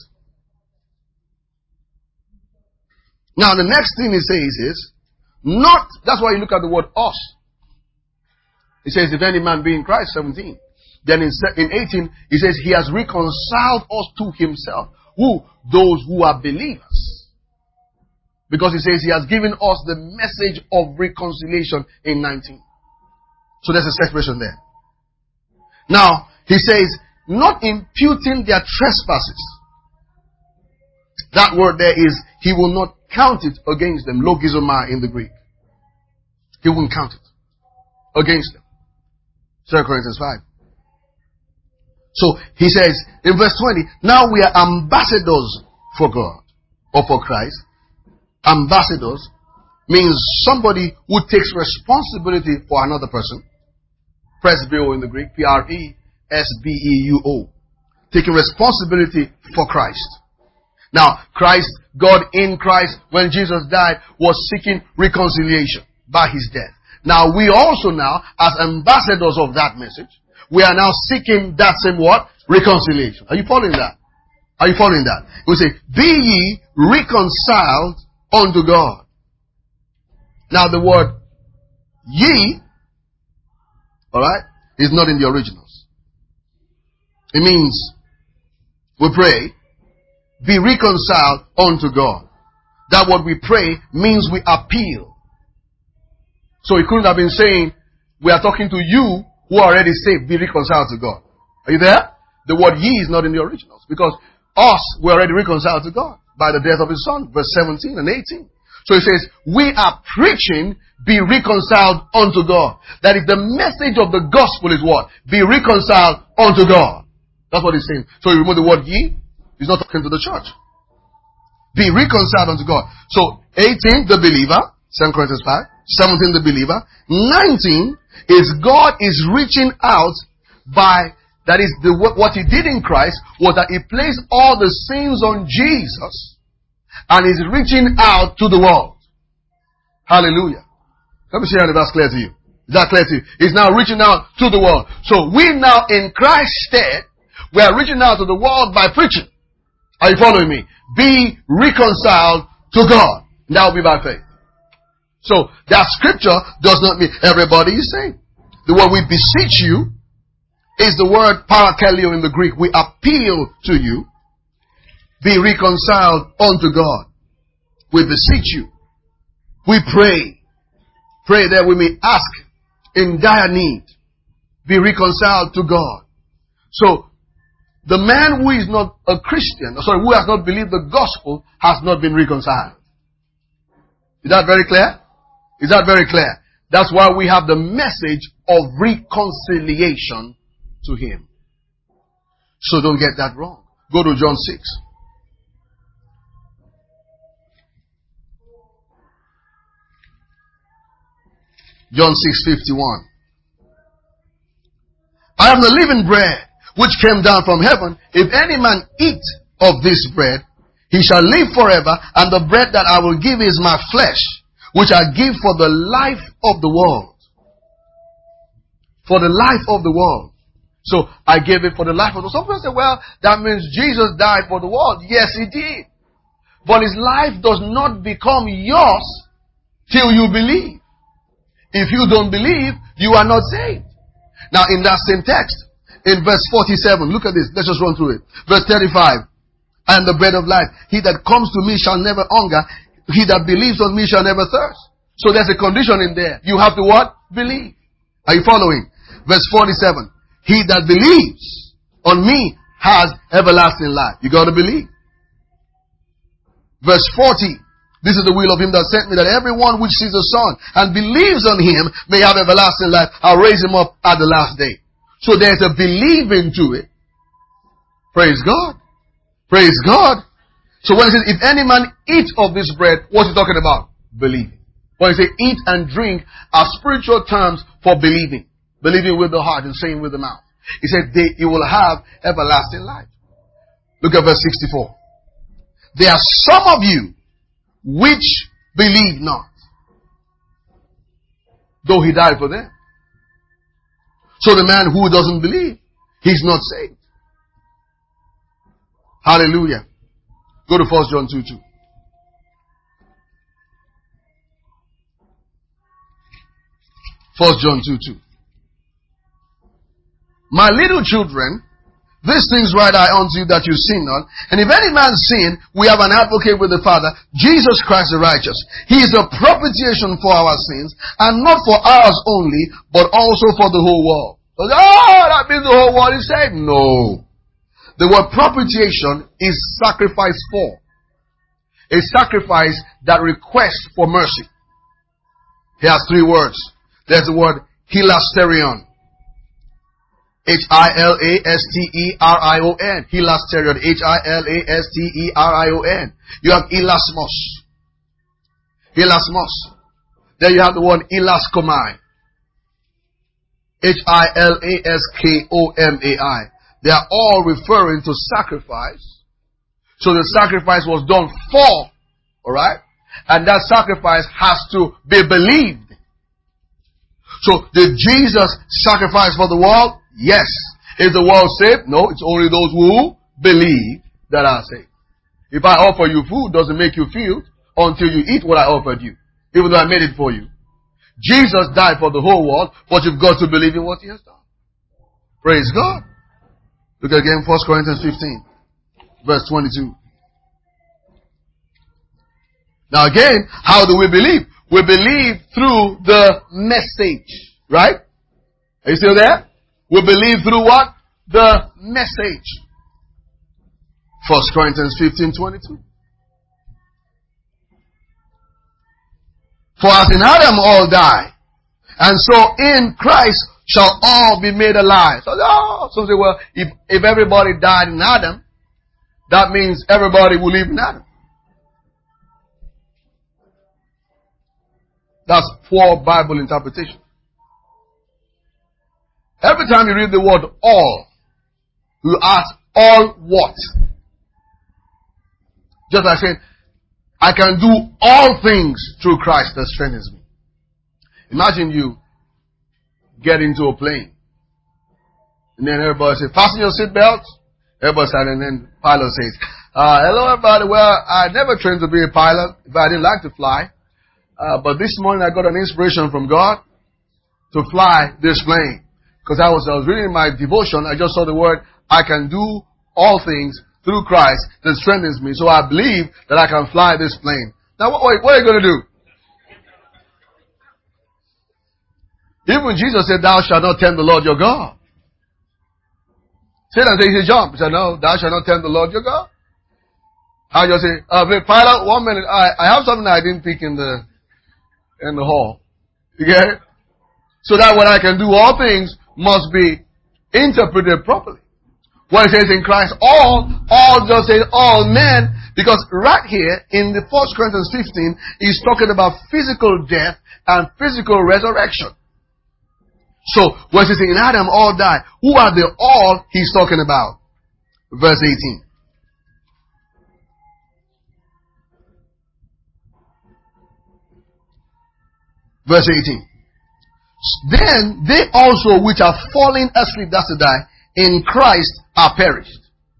A: Now the next thing he says is, not, that's why you look at the word us. He says, if any man be in Christ, seventeen. Then in, in eighteen, he says, he has reconciled us to himself. Who? Those who are believers. Because he says he has given us the message of reconciliation in nineteen. So there's a separation there. Now, he says, not imputing their trespasses. That word there is, he will not count it against them. Logizomai in the Greek. He won't count it against them. Second Corinthians five. So he says in verse twenty, now we are ambassadors for God or for Christ. Ambassadors means somebody who takes responsibility for another person. Presbyo in the Greek, P R E S B E U O. Taking responsibility for Christ. Now, Christ, God in Christ, when Jesus died, was seeking reconciliation by his death. Now, we also now, as ambassadors of that message, we are now seeking that same what? Reconciliation. Are you following that? Are you following that? We say, be ye reconciled unto God. Now the word ye, alright, is not in the originals. It means, we pray, be reconciled unto God. That what we pray means we appeal. So he couldn't have been saying, we are talking to you who are already saved, be reconciled to God. Are you there? The word ye is not in the originals. Because us, we're already reconciled to God by the death of his son. Verse seventeen and eighteen. So it says, we are preaching, be reconciled unto God. That is the message of the gospel is what? Be reconciled unto God. That's what he's saying. So you remove the word ye. He's not talking to the church. Be reconciled unto God. So eighteen, the believer. Second Corinthians five. seventeen, the believer. nineteen is God is reaching out by, that is the, what he did in Christ was that he placed all the sins on Jesus and is reaching out to the world. Hallelujah. Let me see how that's clear to you. Is that clear to you? He's now reaching out to the world. So we now in Christ's stead, we are reaching out to the world by preaching. Are you following me? Be reconciled to God. And that will be by faith. So that scripture does not mean everybody is saved. The word we beseech you is the word parakaleo in the Greek. We appeal to you. Be reconciled unto God. We beseech you. We pray. Pray that we may ask in dire need. Be reconciled to God. So, the man who is not a Christian, sorry, who has not believed the gospel, has not been reconciled. Is that very clear? Is that very clear? That's why we have the message of reconciliation to him. So don't get that wrong. Go to John six. John six fifty-one. I am the living bread which came down from heaven. If any man eat of this bread, he shall live forever. And the bread that I will give is my flesh, which I give for the life of the world. For the life of the world. So I gave it for the life of the world. Some people say, well, that means Jesus died for the world. Yes, he did. But his life does not become yours till you believe. If you don't believe, you are not saved. Now in that same text, in verse forty-seven, look at this. Let's just run through it. Verse thirty-five. I am the bread of life. He that comes to me shall never hunger. He that believes on me shall never thirst. So there's a condition in there. You have to what? Believe. Are you following? Verse forty-seven. He that believes on me has everlasting life. You got to believe. Verse forty. This is the will of him that sent me, that everyone which sees the Son and believes on him may have everlasting life. I'll raise him up at the last day. So there's a believing to it. Praise God. Praise God. So when it says, if any man eat of this bread, what's he talking about? Believing. When he says eat and drink are spiritual terms for believing. Believing with the heart and saying with the mouth. He said, they, you will have everlasting life. Look at verse sixty-four. There are some of you which believe not, though he died for them. So the man who doesn't believe, he's not saved. Hallelujah. Go to First John two two. First John two two. My little children, these things write I unto you that you sin not. And if any man sin, we have an advocate with the Father, Jesus Christ the righteous. He is a propitiation for our sins, and not for ours only, but also for the whole world. So, oh, that means the whole world is saved. No. The word propitiation is sacrifice for. A sacrifice that requests for mercy. He has three words. There's the word hilasterion. H I L A S T E R I O N. Hilasterion. H I L A S T E R I O N. You have hilasmos. Hilasmos. Then you have the word hilaskomai. H I L A S K O M A I. They are all referring to sacrifice. So the sacrifice was done for. Alright? And that sacrifice has to be believed. So did Jesus sacrifice for the world? Yes. Is the world saved? No, it's only those who believe that are saved. If I offer you food, doesn't make you feel until you eat what I offered you. Even though I made it for you. Jesus died for the whole world, but you've got to believe in what he has done. Praise God. Look again, First Corinthians fifteen, verse twenty-two. Now again, how do we believe? We believe through the message. Right? Are you still there? We believe through what? The message. First Corinthians fifteen, twenty-two. For as in Adam all die, and so in Christ shall all be made alive. So, oh, some say, well, if, if everybody died in Adam, that means everybody will live in Adam. That's poor Bible interpretation. Every time you read the word all, you ask, all what? Just like saying, I can do all things through Christ that strengthens me. Imagine you get into a plane. And then everybody says, fasten your seatbelt. Everybody said, and then the pilot says, uh, hello everybody. Well, I never trained to be a pilot, but I didn't like to fly. Uh, but this morning I got an inspiration from God to fly this plane. Because I was, I was reading my devotion. I just saw the word, I can do all things through Christ that strengthens me. So I believe that I can fly this plane. Now, what, what are you going to do? Even Jesus said, thou shalt not tempt the Lord your God. Satan said, he said, jump. He said, no, thou shalt not tempt the Lord your God. I just say, uh, pilot, one minute, I, I have something that I didn't pick in the, in the hall. You get it? So that when I can do all things must be interpreted properly. When it says in Christ, all, all just says all men, because right here in the First Corinthians fifteen, he's talking about physical death and physical resurrection. So, when it says in Adam all die, who are the all he's talking about? Verse eighteen. Verse eighteen. Then they also which are fallen asleep, that's to die, in Christ are perished.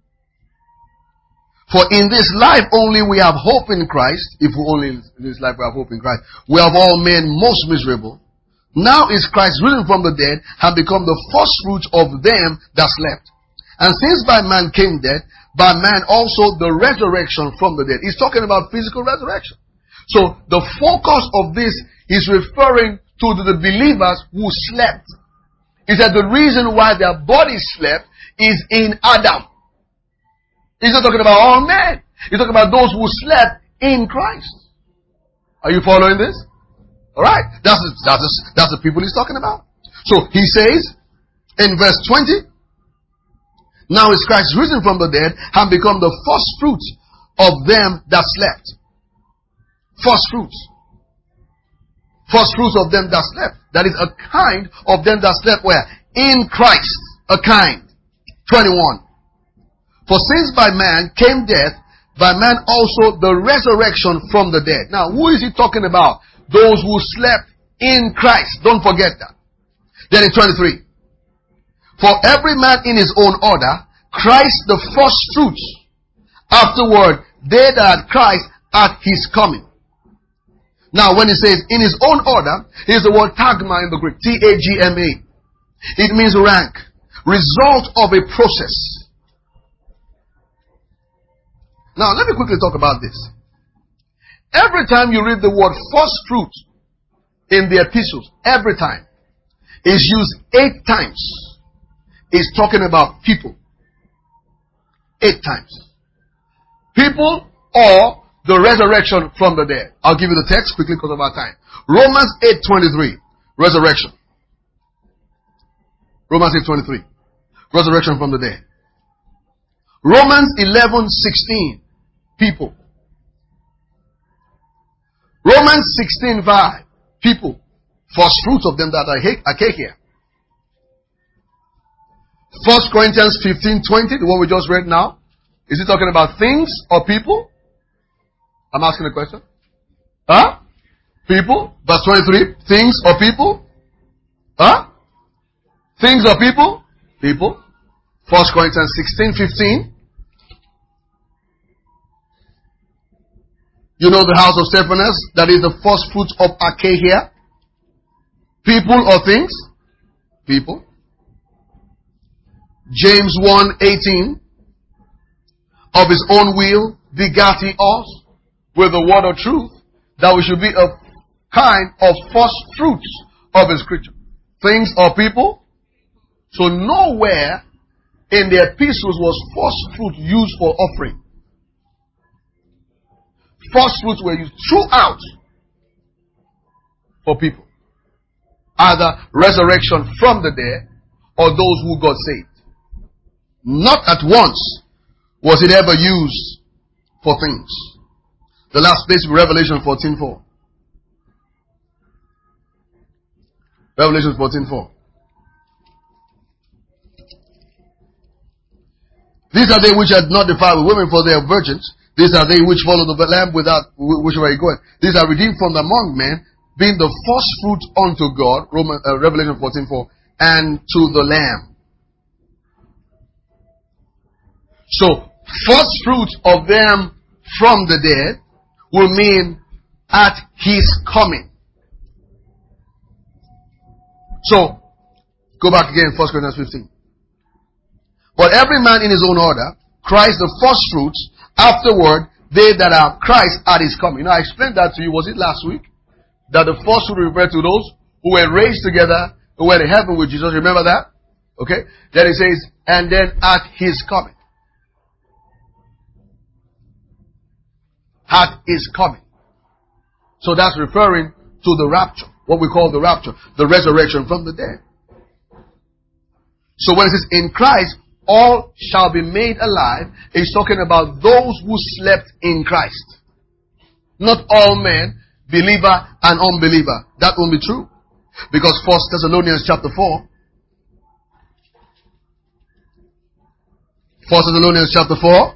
A: For in this life only we have hope in Christ. If we only in this life we have hope in Christ. We have all men most miserable. Now is Christ risen from the dead, and become the first fruits of them that slept. And since by man came death, by man also the resurrection from the dead. He's talking about physical resurrection. So the focus of this is referring to the believers who slept. He said the reason why their bodies slept is in Adam. He's not talking about all men. He's talking about those who slept in Christ. Are you following this? Alright. That's, that's, that's the people he's talking about. So he says in verse twenty, now is Christ risen from the dead and become the first fruits of them that slept. First fruits. First fruits of them that slept. That is a kind of them that slept where? In Christ. A kind. twenty-one. For since by man came death, by man also the resurrection from the dead. Now, who is he talking about? Those who slept in Christ. Don't forget that. Then in twenty-three. For every man in his own order, Christ the first fruits. Afterward, they that had Christ at his coming. Now, when he says in his own order, here's the word tagma in the Greek. T A G M A. It means rank. Result of a process. Now, let me quickly talk about this. Every time you read the word first fruit in the epistles, every time, is used eight times. It's talking about people. Eight times. People or the resurrection from the dead. I'll give you the text quickly because of our time. Romans eight twenty-three. Resurrection. Romans eight twenty-three. Resurrection from the dead. Romans eleven sixteen. People. Romans sixteen five. People. First fruits of them that are here. First Corinthians fifteen twenty, the one we just read now. Is it talking about things or people? I'm asking a question. Huh? People? Verse twenty-three. Things or people? Huh? Things or people? People. First Corinthians sixteen fifteen. You know the house of Stephanus, that is the first fruits of Achaia. People or things? People. James one eighteen. Of his own will begat he us with the word of truth, that we should be a kind of first fruits of his creature. Things or people? So nowhere in the epistles was first fruit used for offering. First fruits were used throughout. for people. Either resurrection from the dead or those who got saved. Not at once was it ever used for things. The last place will be Revelation fourteen four. Revelation fourteen four. These are they which are not defiled with women, for they are virgins. These are they which follow the Lamb without whichever you go. These are redeemed from among men, being the first fruit unto God, Roman, uh, Revelation fourteen four, and to the Lamb. So, first fruit of them from the dead will mean at His coming. So, go back again, First Corinthians fifteen. But every man in his own order, Christ the first fruits, afterward, they that are Christ at His coming. Now, I explained that to you, was it last week? That the first fruit referred to those who were raised together, who were in heaven with Jesus. Remember that? Okay? Then it says, and then at His coming. At His coming. So that's referring to the rapture. What we call the rapture. The resurrection from the dead. So when it says, in Christ, all shall be made alive, it's talking about those who slept in Christ. Not all men, believer and unbeliever. That won't be true. Because First Thessalonians chapter four. First Thessalonians chapter four.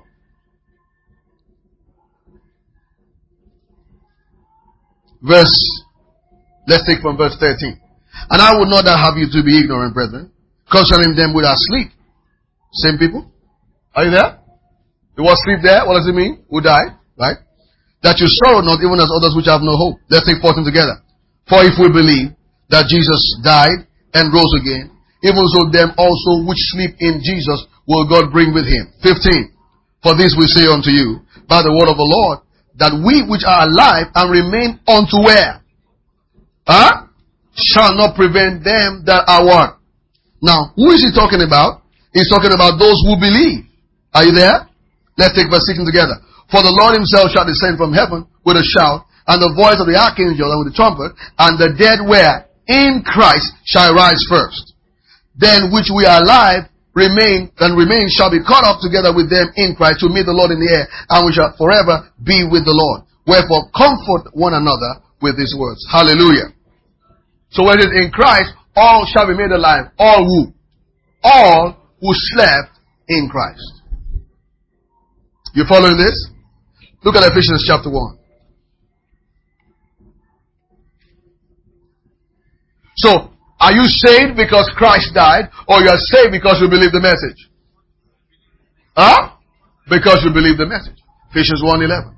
A: Verse, let's take from verse thirteen. And I would not have you to be ignorant, brethren, concerning them which are asleep. Same people? Are you there? You was sleep there? What does it mean? Who died? Right? That you sorrow not even as others which have no hope. Let's take fourteen together. For if we believe that Jesus died and rose again, even so them also which sleep in Jesus will God bring with Him. fifteen. For this we say unto you, by the word of the Lord, that we which are alive and remain unto where? Huh? Shall not prevent them that are what? Now, who is he talking about? He's talking about those who believe. Are you there? Let's take verse sixteen together. For the Lord Himself shall descend from heaven with a shout, and the voice of the archangel, and with the trumpet, and the dead where? In Christ shall rise first. Then which we are alive, remain, and remain shall be caught up together with them in Christ to meet the Lord in the air, and we shall forever be with the Lord. Wherefore comfort one another with these words. Hallelujah. So when it is in Christ, all shall be made alive. All who? All who slept in Christ. You following this? Look at Ephesians chapter one. So, are you saved because Christ died, or you are saved because you believe the message? Huh? Because you believe the message. Ephesians one eleven.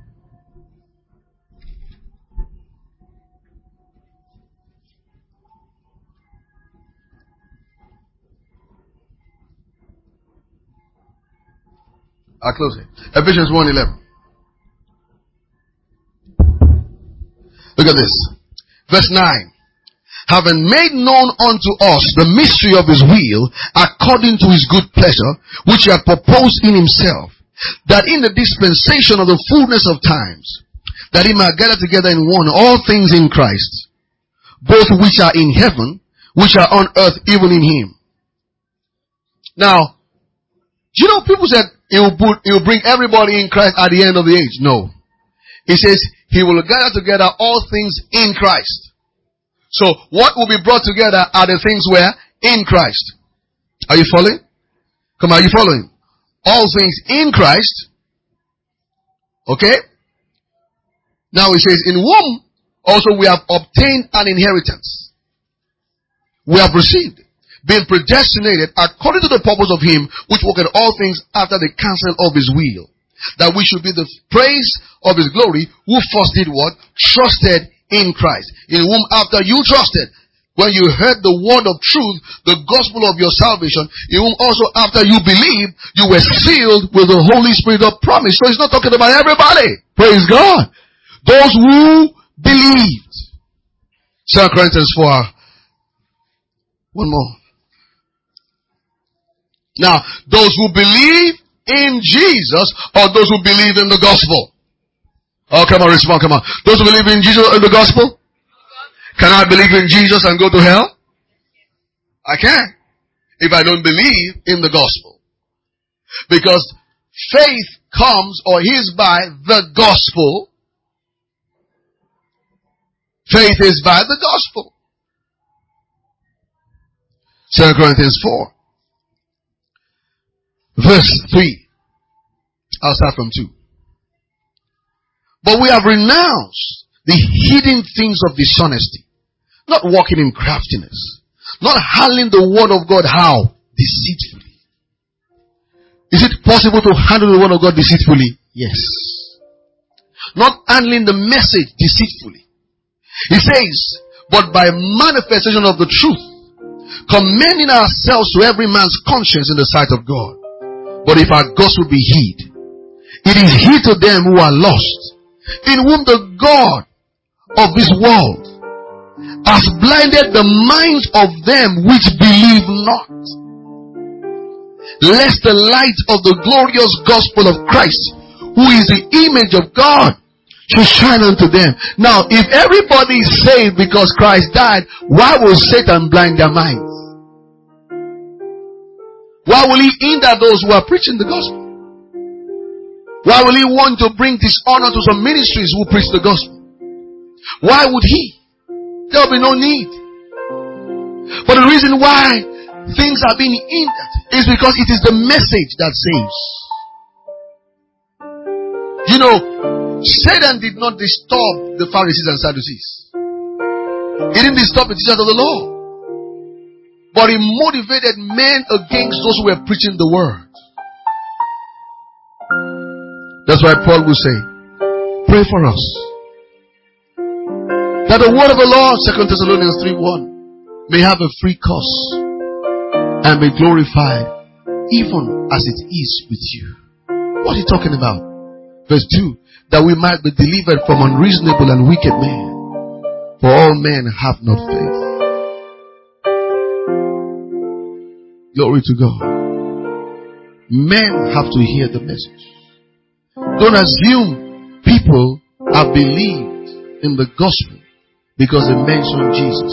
A: I'll close it. Ephesians one eleven. Look at this. Verse nine. Having made known unto us the mystery of His will, according to His good pleasure, which He hath proposed in Himself, that in the dispensation of the fullness of times, that He might gather together in one all things in Christ, both which are in heaven, which are on earth, even in Him. Now, you know, people said He will put, He will bring everybody in Christ at the end of the age. No. He says He will gather together all things in Christ. So, what will be brought together are the things where? In Christ. Are you following? Come on, are you following? All things in Christ. Okay? Now it says, in whom also we have obtained an inheritance. We have received, being predestinated according to the purpose of Him which worketh all things after the counsel of His will, that we should be the praise of His glory, who first did what? Trusted in Christ, in whom after you trusted, when you heard the word of truth, the gospel of your salvation, in whom also after you believed, you were sealed with the Holy Spirit of promise. So He's not talking about everybody. Praise God. Those who believed. Second Corinthians four. One more. Now, those who believe in Jesus, or those who believe in the gospel? Oh, come on, respond, come on. Those who believe in Jesus and the gospel? Can I believe in Jesus and go to hell? I can't. If I don't believe in the gospel. Because faith comes or is by the gospel. Faith is by the gospel. Second Corinthians four. Verse three. I'll start from two. But we have renounced the hidden things of dishonesty, not walking in craftiness, not handling the word of God how? Deceitfully. Is it possible to handle the word of God deceitfully? Yes. Not handling the message deceitfully. He says, but by manifestation of the truth, commending ourselves to every man's conscience in the sight of God. But if our gospel be hid, it is hid to them who are lost, in whom the God of this world has blinded the minds of them which believe not, lest the light of the glorious gospel of Christ, who is the image of God, should shine unto them. Now, if everybody is saved because Christ died, why will Satan blind their minds? Why will he hinder those who are preaching the gospel? Why will he want to bring dishonor to some ministries who preach the gospel? Why would he? There will be no need. But the reason why things are being hindered is because it is the message that saves. You know, Satan did not disturb the Pharisees and Sadducees. He didn't disturb the teachers of the law. But he motivated men against those who were preaching the word. That's why Paul will say, pray for us, that the word of the Lord, Second Thessalonians three one, may have a free course and be glorified, even as it is with you. What are you talking about? Verse two, that we might be delivered from unreasonable and wicked men, for all men have not faith. Glory to God. Men have to hear the message. Don't assume people have believed in the gospel because they mention Jesus.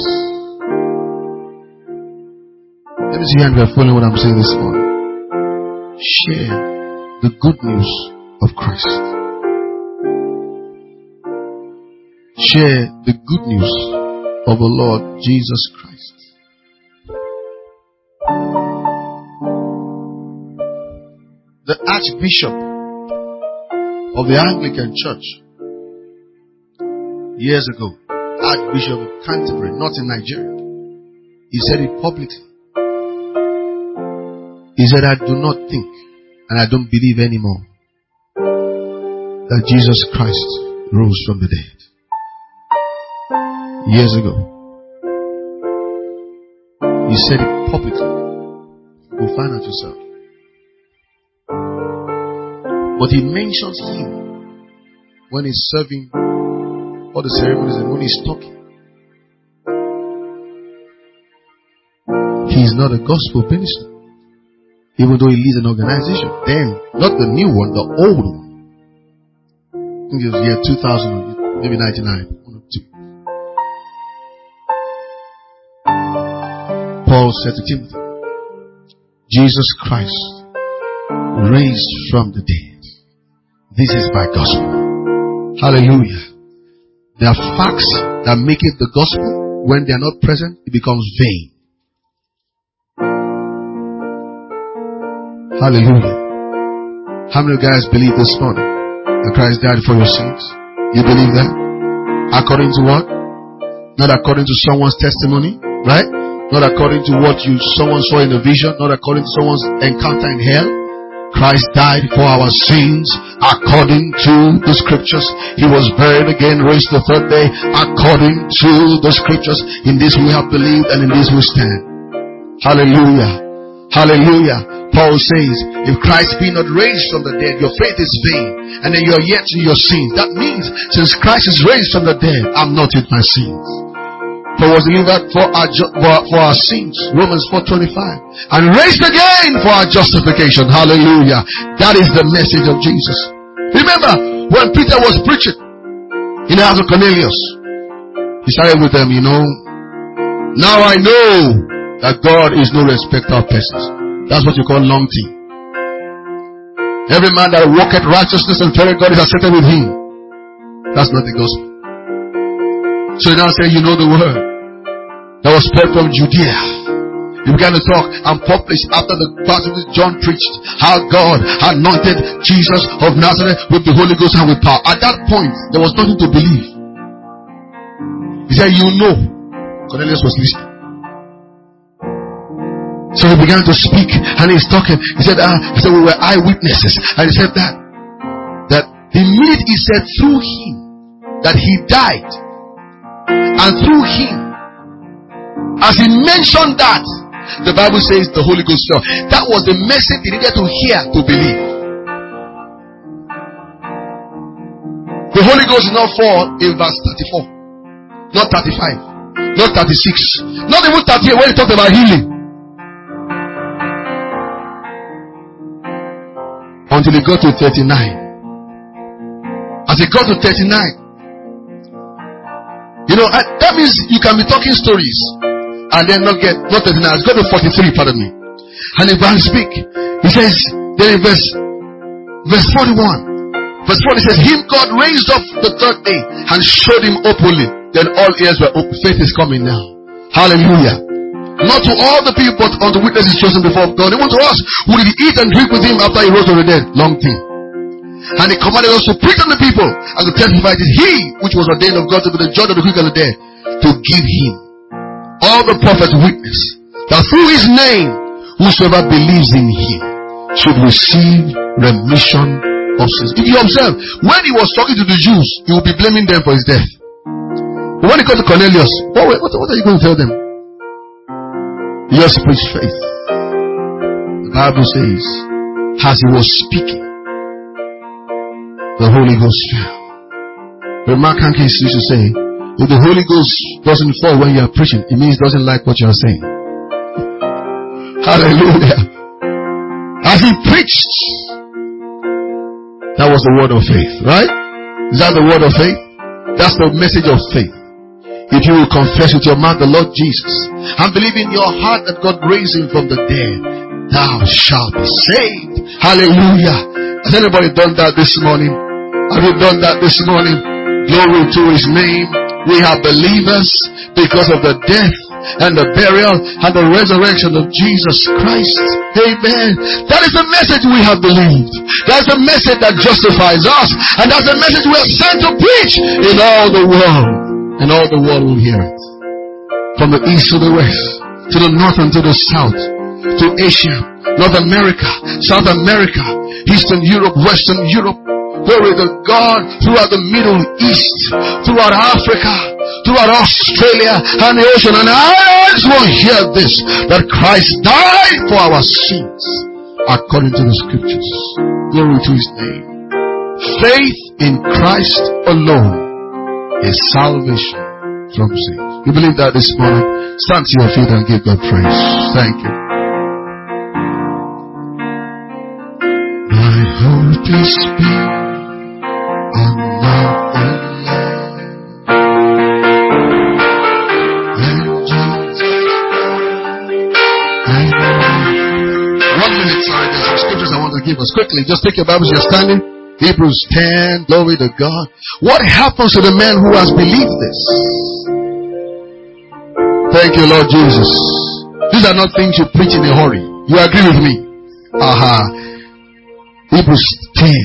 A: Let me see how you are following what I'm saying this morning. Share the good news of Christ. Share the good news of the Lord Jesus Christ. The Archbishop of the Anglican Church years ago, Archbishop of Canterbury, not in Nigeria, he said it publicly. He said, I do not think and I don't believe anymore that Jesus Christ rose from the dead. Years ago, he said it publicly. Go find out yourself. But he mentions him when he's serving all the ceremonies and when he's talking. He is not a gospel minister, even though he leads an organization. Then, not the new one, the old one. I think it was year two thousand, maybe ninety-nine. One or two. Paul said to Timothy, Jesus Christ raised from the dead. This is my gospel. Hallelujah. There are facts that make it the gospel. When they are not present, it becomes vain. Hallelujah. How many guys believe this morning that Christ died for your sins? You believe that? According to what? Not according to someone's testimony, right? Not according to what you someone saw in a vision, not according to someone's encounter in hell. Christ died for our sins according to the scriptures. He was buried again, raised the third day according to the scriptures. In this we have believed and in this we stand. Hallelujah. Hallelujah. Paul says, if Christ be not raised from the dead, your faith is vain, and then you are yet in your sins. That means, since Christ is raised from the dead, I'm not in my sins. For was delivered for our, for, for our sins, Romans four twenty-five, and raised again for our justification. Hallelujah. That is the message of Jesus. Remember, when Peter was preaching in the house of Cornelius,
B: He started with them, you know. Now I know that God is no respecter of persons. That's what you call long thing. Every man that walketh righteousness and feareth God is accepted with him. That's not the gospel. So he now said, you know the word that was spread from Judea. He began to talk and publish after the passage which John preached, how God anointed Jesus of Nazareth with the Holy Ghost and with power. At that point, there was nothing to believe. He said, you know. Cornelius was listening. So he began to speak and he's talking. He said, uh, he said, we were eyewitnesses. And he said that, that the minute he said through him, that he died, and through him, as he mentioned that, the Bible says the Holy Ghost fell. That was the message they needed to hear to believe. The Holy Ghost did not fall in verse thirty-four, not thirty-five, not thirty-six, not even thirty-eight when he talked about healing. Until he got to thirty-nine. As he got to thirty-nine, you know, that means you can be talking stories and then not get, not thirty-nine. It's got to forty-three, pardon me. And if I speak, he says, then in verse, verse forty-one, verse forty says, him God raised up the third day and showed him openly. Then all ears were open. Faith is coming now. Hallelujah. Not to all the people, but unto witnesses chosen before God. Even to us, who did eat and drink with him after he rose from the dead. Long thing. And he commanded us to preach unto the people and to testify that he, which was ordained of God to be the judge of the quick and the dead, to give him all the prophets witness that through his name, whosoever believes in him should receive remission of sins. If you observe, when he was talking to the Jews, he would be blaming them for his death. But when he got to Cornelius, what, what, what are you going to tell them? He just preached faith. The Bible says, as he was speaking, the Holy Ghost fell. But Mark Hankins used to say, if the Holy Ghost doesn't fall when you are preaching, it means he doesn't like what you are saying. Hallelujah. As he preached, that was the word of faith, right? Is that the word of faith? That's the message of faith. If you will confess with your mouth the Lord Jesus and believe in your heart that God raised him from the dead, thou shalt be saved. Hallelujah. Has anybody done that this morning? Have you done that this morning? Glory to his name. We are believers because of the death and the burial and the resurrection of Jesus Christ. Amen. That is the message we have believed. That's the message that justifies us. And that's the message we are sent to preach in all the world. And all the world will hear it. From the east to the west, to the north and to the south, to Asia, North America, South America, Eastern Europe, Western Europe, glory to God, throughout the Middle East, throughout Africa, throughout Australia and the ocean. And eyes will hear this, that Christ died for our sins, according to the scriptures. Glory to his name. Faith in Christ alone is salvation from sin. You believe that this morning? Stand to your feet and give God praise. Thank you. My hope is built on nothing less than Jesus. One minute, sorry, there's some scriptures I want to give us quickly. Just take your Bibles, you're standing. Hebrews ten, glory to God. What happens to the man who has believed this? Thank you, Lord Jesus. These are not things you preach in a hurry. You agree with me? Aha. Hebrews ten.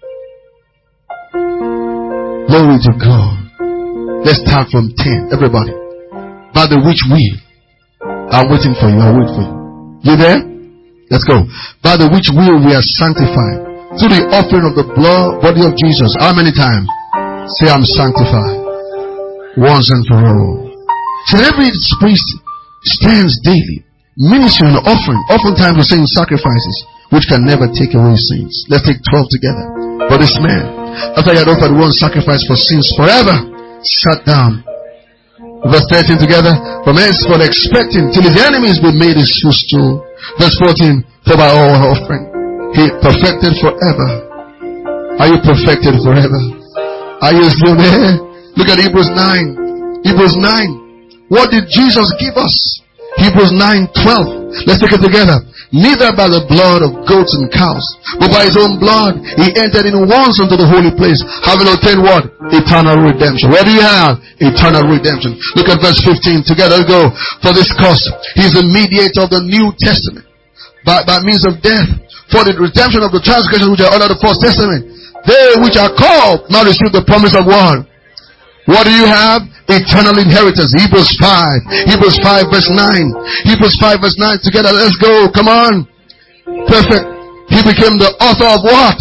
B: Glory to God. Let's start from ten. Everybody. By the which we are waiting for you. I'll wait for you. You there? Let's go. By the which will we are sanctified through the offering of the blood, body of Jesus. How many times? Say, I'm sanctified. Once and for all. So every priest stands daily, ministering and offering. Oftentimes we're saying sacrifices, which can never take away sins. Let's take twelve together. But this man, after he had offered one sacrifice for sins forever, sat down. Verse thirteen together. From henceforth expecting till his enemies be made his footstool. Verse fourteen. For by all offering he perfected forever. Are you perfected forever? Are you still there? Look at Hebrews nine. Hebrews nine. What did Jesus give us? Hebrews nine twelve. Let's take it together. Neither by the blood of goats and cows, but by his own blood he entered in once into the holy place, having obtained what? Eternal redemption. What do you have? Eternal redemption. Look at verse fifteen. Together we go. For this cause he is the mediator of the New Testament, by, by means of death, for the redemption of the transgressions which are under the First Testament. They which are called now receive the promise of what? What do you have? Eternal inheritance. Hebrews five. Hebrews five verse nine. Hebrews five verse nine. Together, let's go. Come on. Perfect. He became the author of what?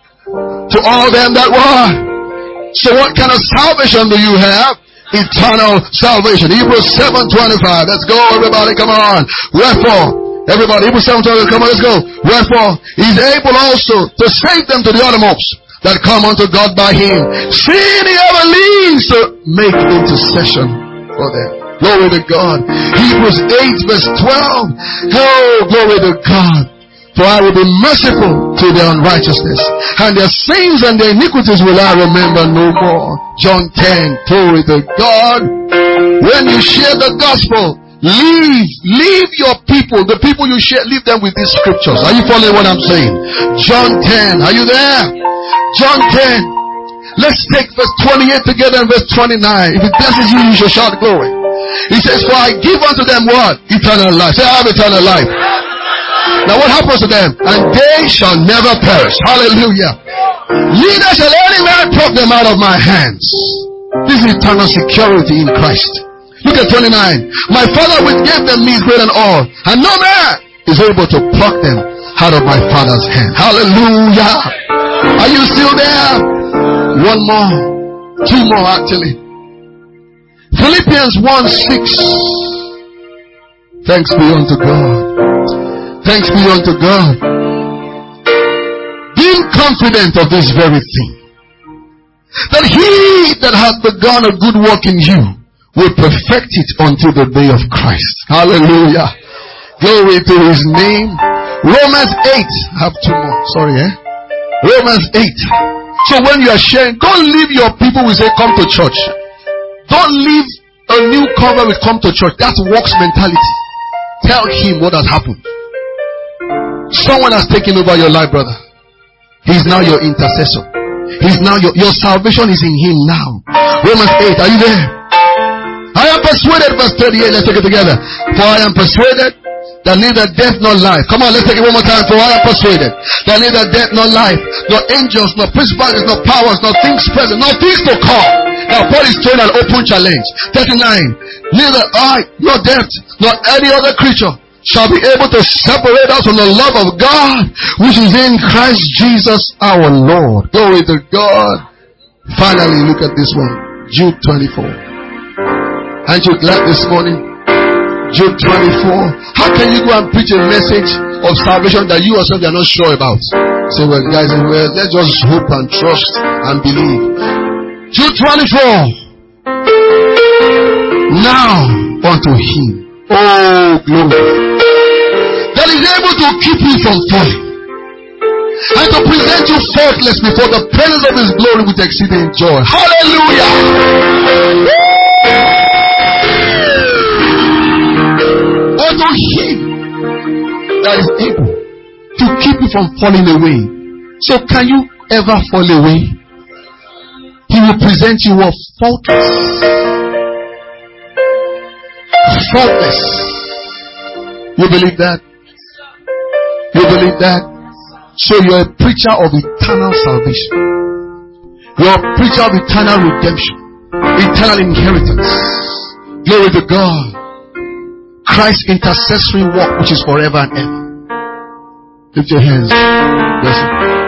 B: To all them that were. So what kind of salvation do you have? Eternal salvation. Hebrews seven twenty-five. Let's go, everybody. Come on. Wherefore, everybody, Hebrews seven twenty-five. Come on, let's go. Wherefore, he's able also to save them to the uttermost that come unto God by him, seeing he ever lives to make intercession for them. Glory to God. Hebrews eight verse twelve. Oh, glory to God. For I will be merciful to their unrighteousness, and their sins and their iniquities will I remember no more. John ten. Glory to God. When you share the gospel, leave, leave your people, the people you share, leave them with these scriptures. Are you following what I'm saying? John ten. Are you there? John ten. Let's take verse twenty-eight together and verse twenty-nine. If it blesses you, you shall shout glory. He says, for I give unto them what? Eternal life. Say, I have eternal life. Now what happens to them? And they shall never perish. Hallelujah. Neither shall any man pluck them out of my hands. This is eternal security in Christ. Look at twenty-nine. My Father which gave them me is greater than all, and no man is able to pluck them out of my Father's hand. Hallelujah. Are you still there? One more. Two more actually. Philippians one six. Thanks be unto God. Thanks be unto God. Being confident of this very thing, that he that hath begun a good work in you will perfect it until the day of Christ. Hallelujah. Glory to his name. Romans eight. I have two more. Sorry, eh? Romans eight. So when you are sharing, don't leave your people with say, come to church. Don't leave a new cover with come to church. That's works mentality. Tell him what has happened. Someone has taken over your life, brother. He's now your intercessor. He's now your, your salvation is in him now. Romans eight. Are you there? I am persuaded, verse thirty-eight. Let's take it together. For I am persuaded that neither death nor life. Come on, let's take it one more time. For I am persuaded that neither death nor life, nor angels, nor principalities, nor powers, nor things present, nor things to come. Now Paul is throwing an open challenge. thirty-nine. Neither I, nor death, nor any other creature shall be able to separate us from the love of God, which is in Christ Jesus our Lord. Glory to God. Finally, look at this one. Jude twenty-four. Aren't you glad this morning? Jude twenty-four. How can you go and preach a message of salvation that you yourself are not sure about? Say, well, guys, well, let's just hope and trust and believe. Jude twenty-four. Now unto him, oh glory, that is able to keep you from falling, and to present you faultless before the presence of his glory with exceeding joy. Hallelujah. Unto him that is able to keep you from falling away. So can you ever fall away? He will present you of faultless. Faultless. You believe that? You believe that? So you're a preacher of eternal salvation. You're a preacher of eternal redemption, eternal inheritance. Glory to God. Christ's intercessory work, which is forever and ever. Lift your hands. Bless him.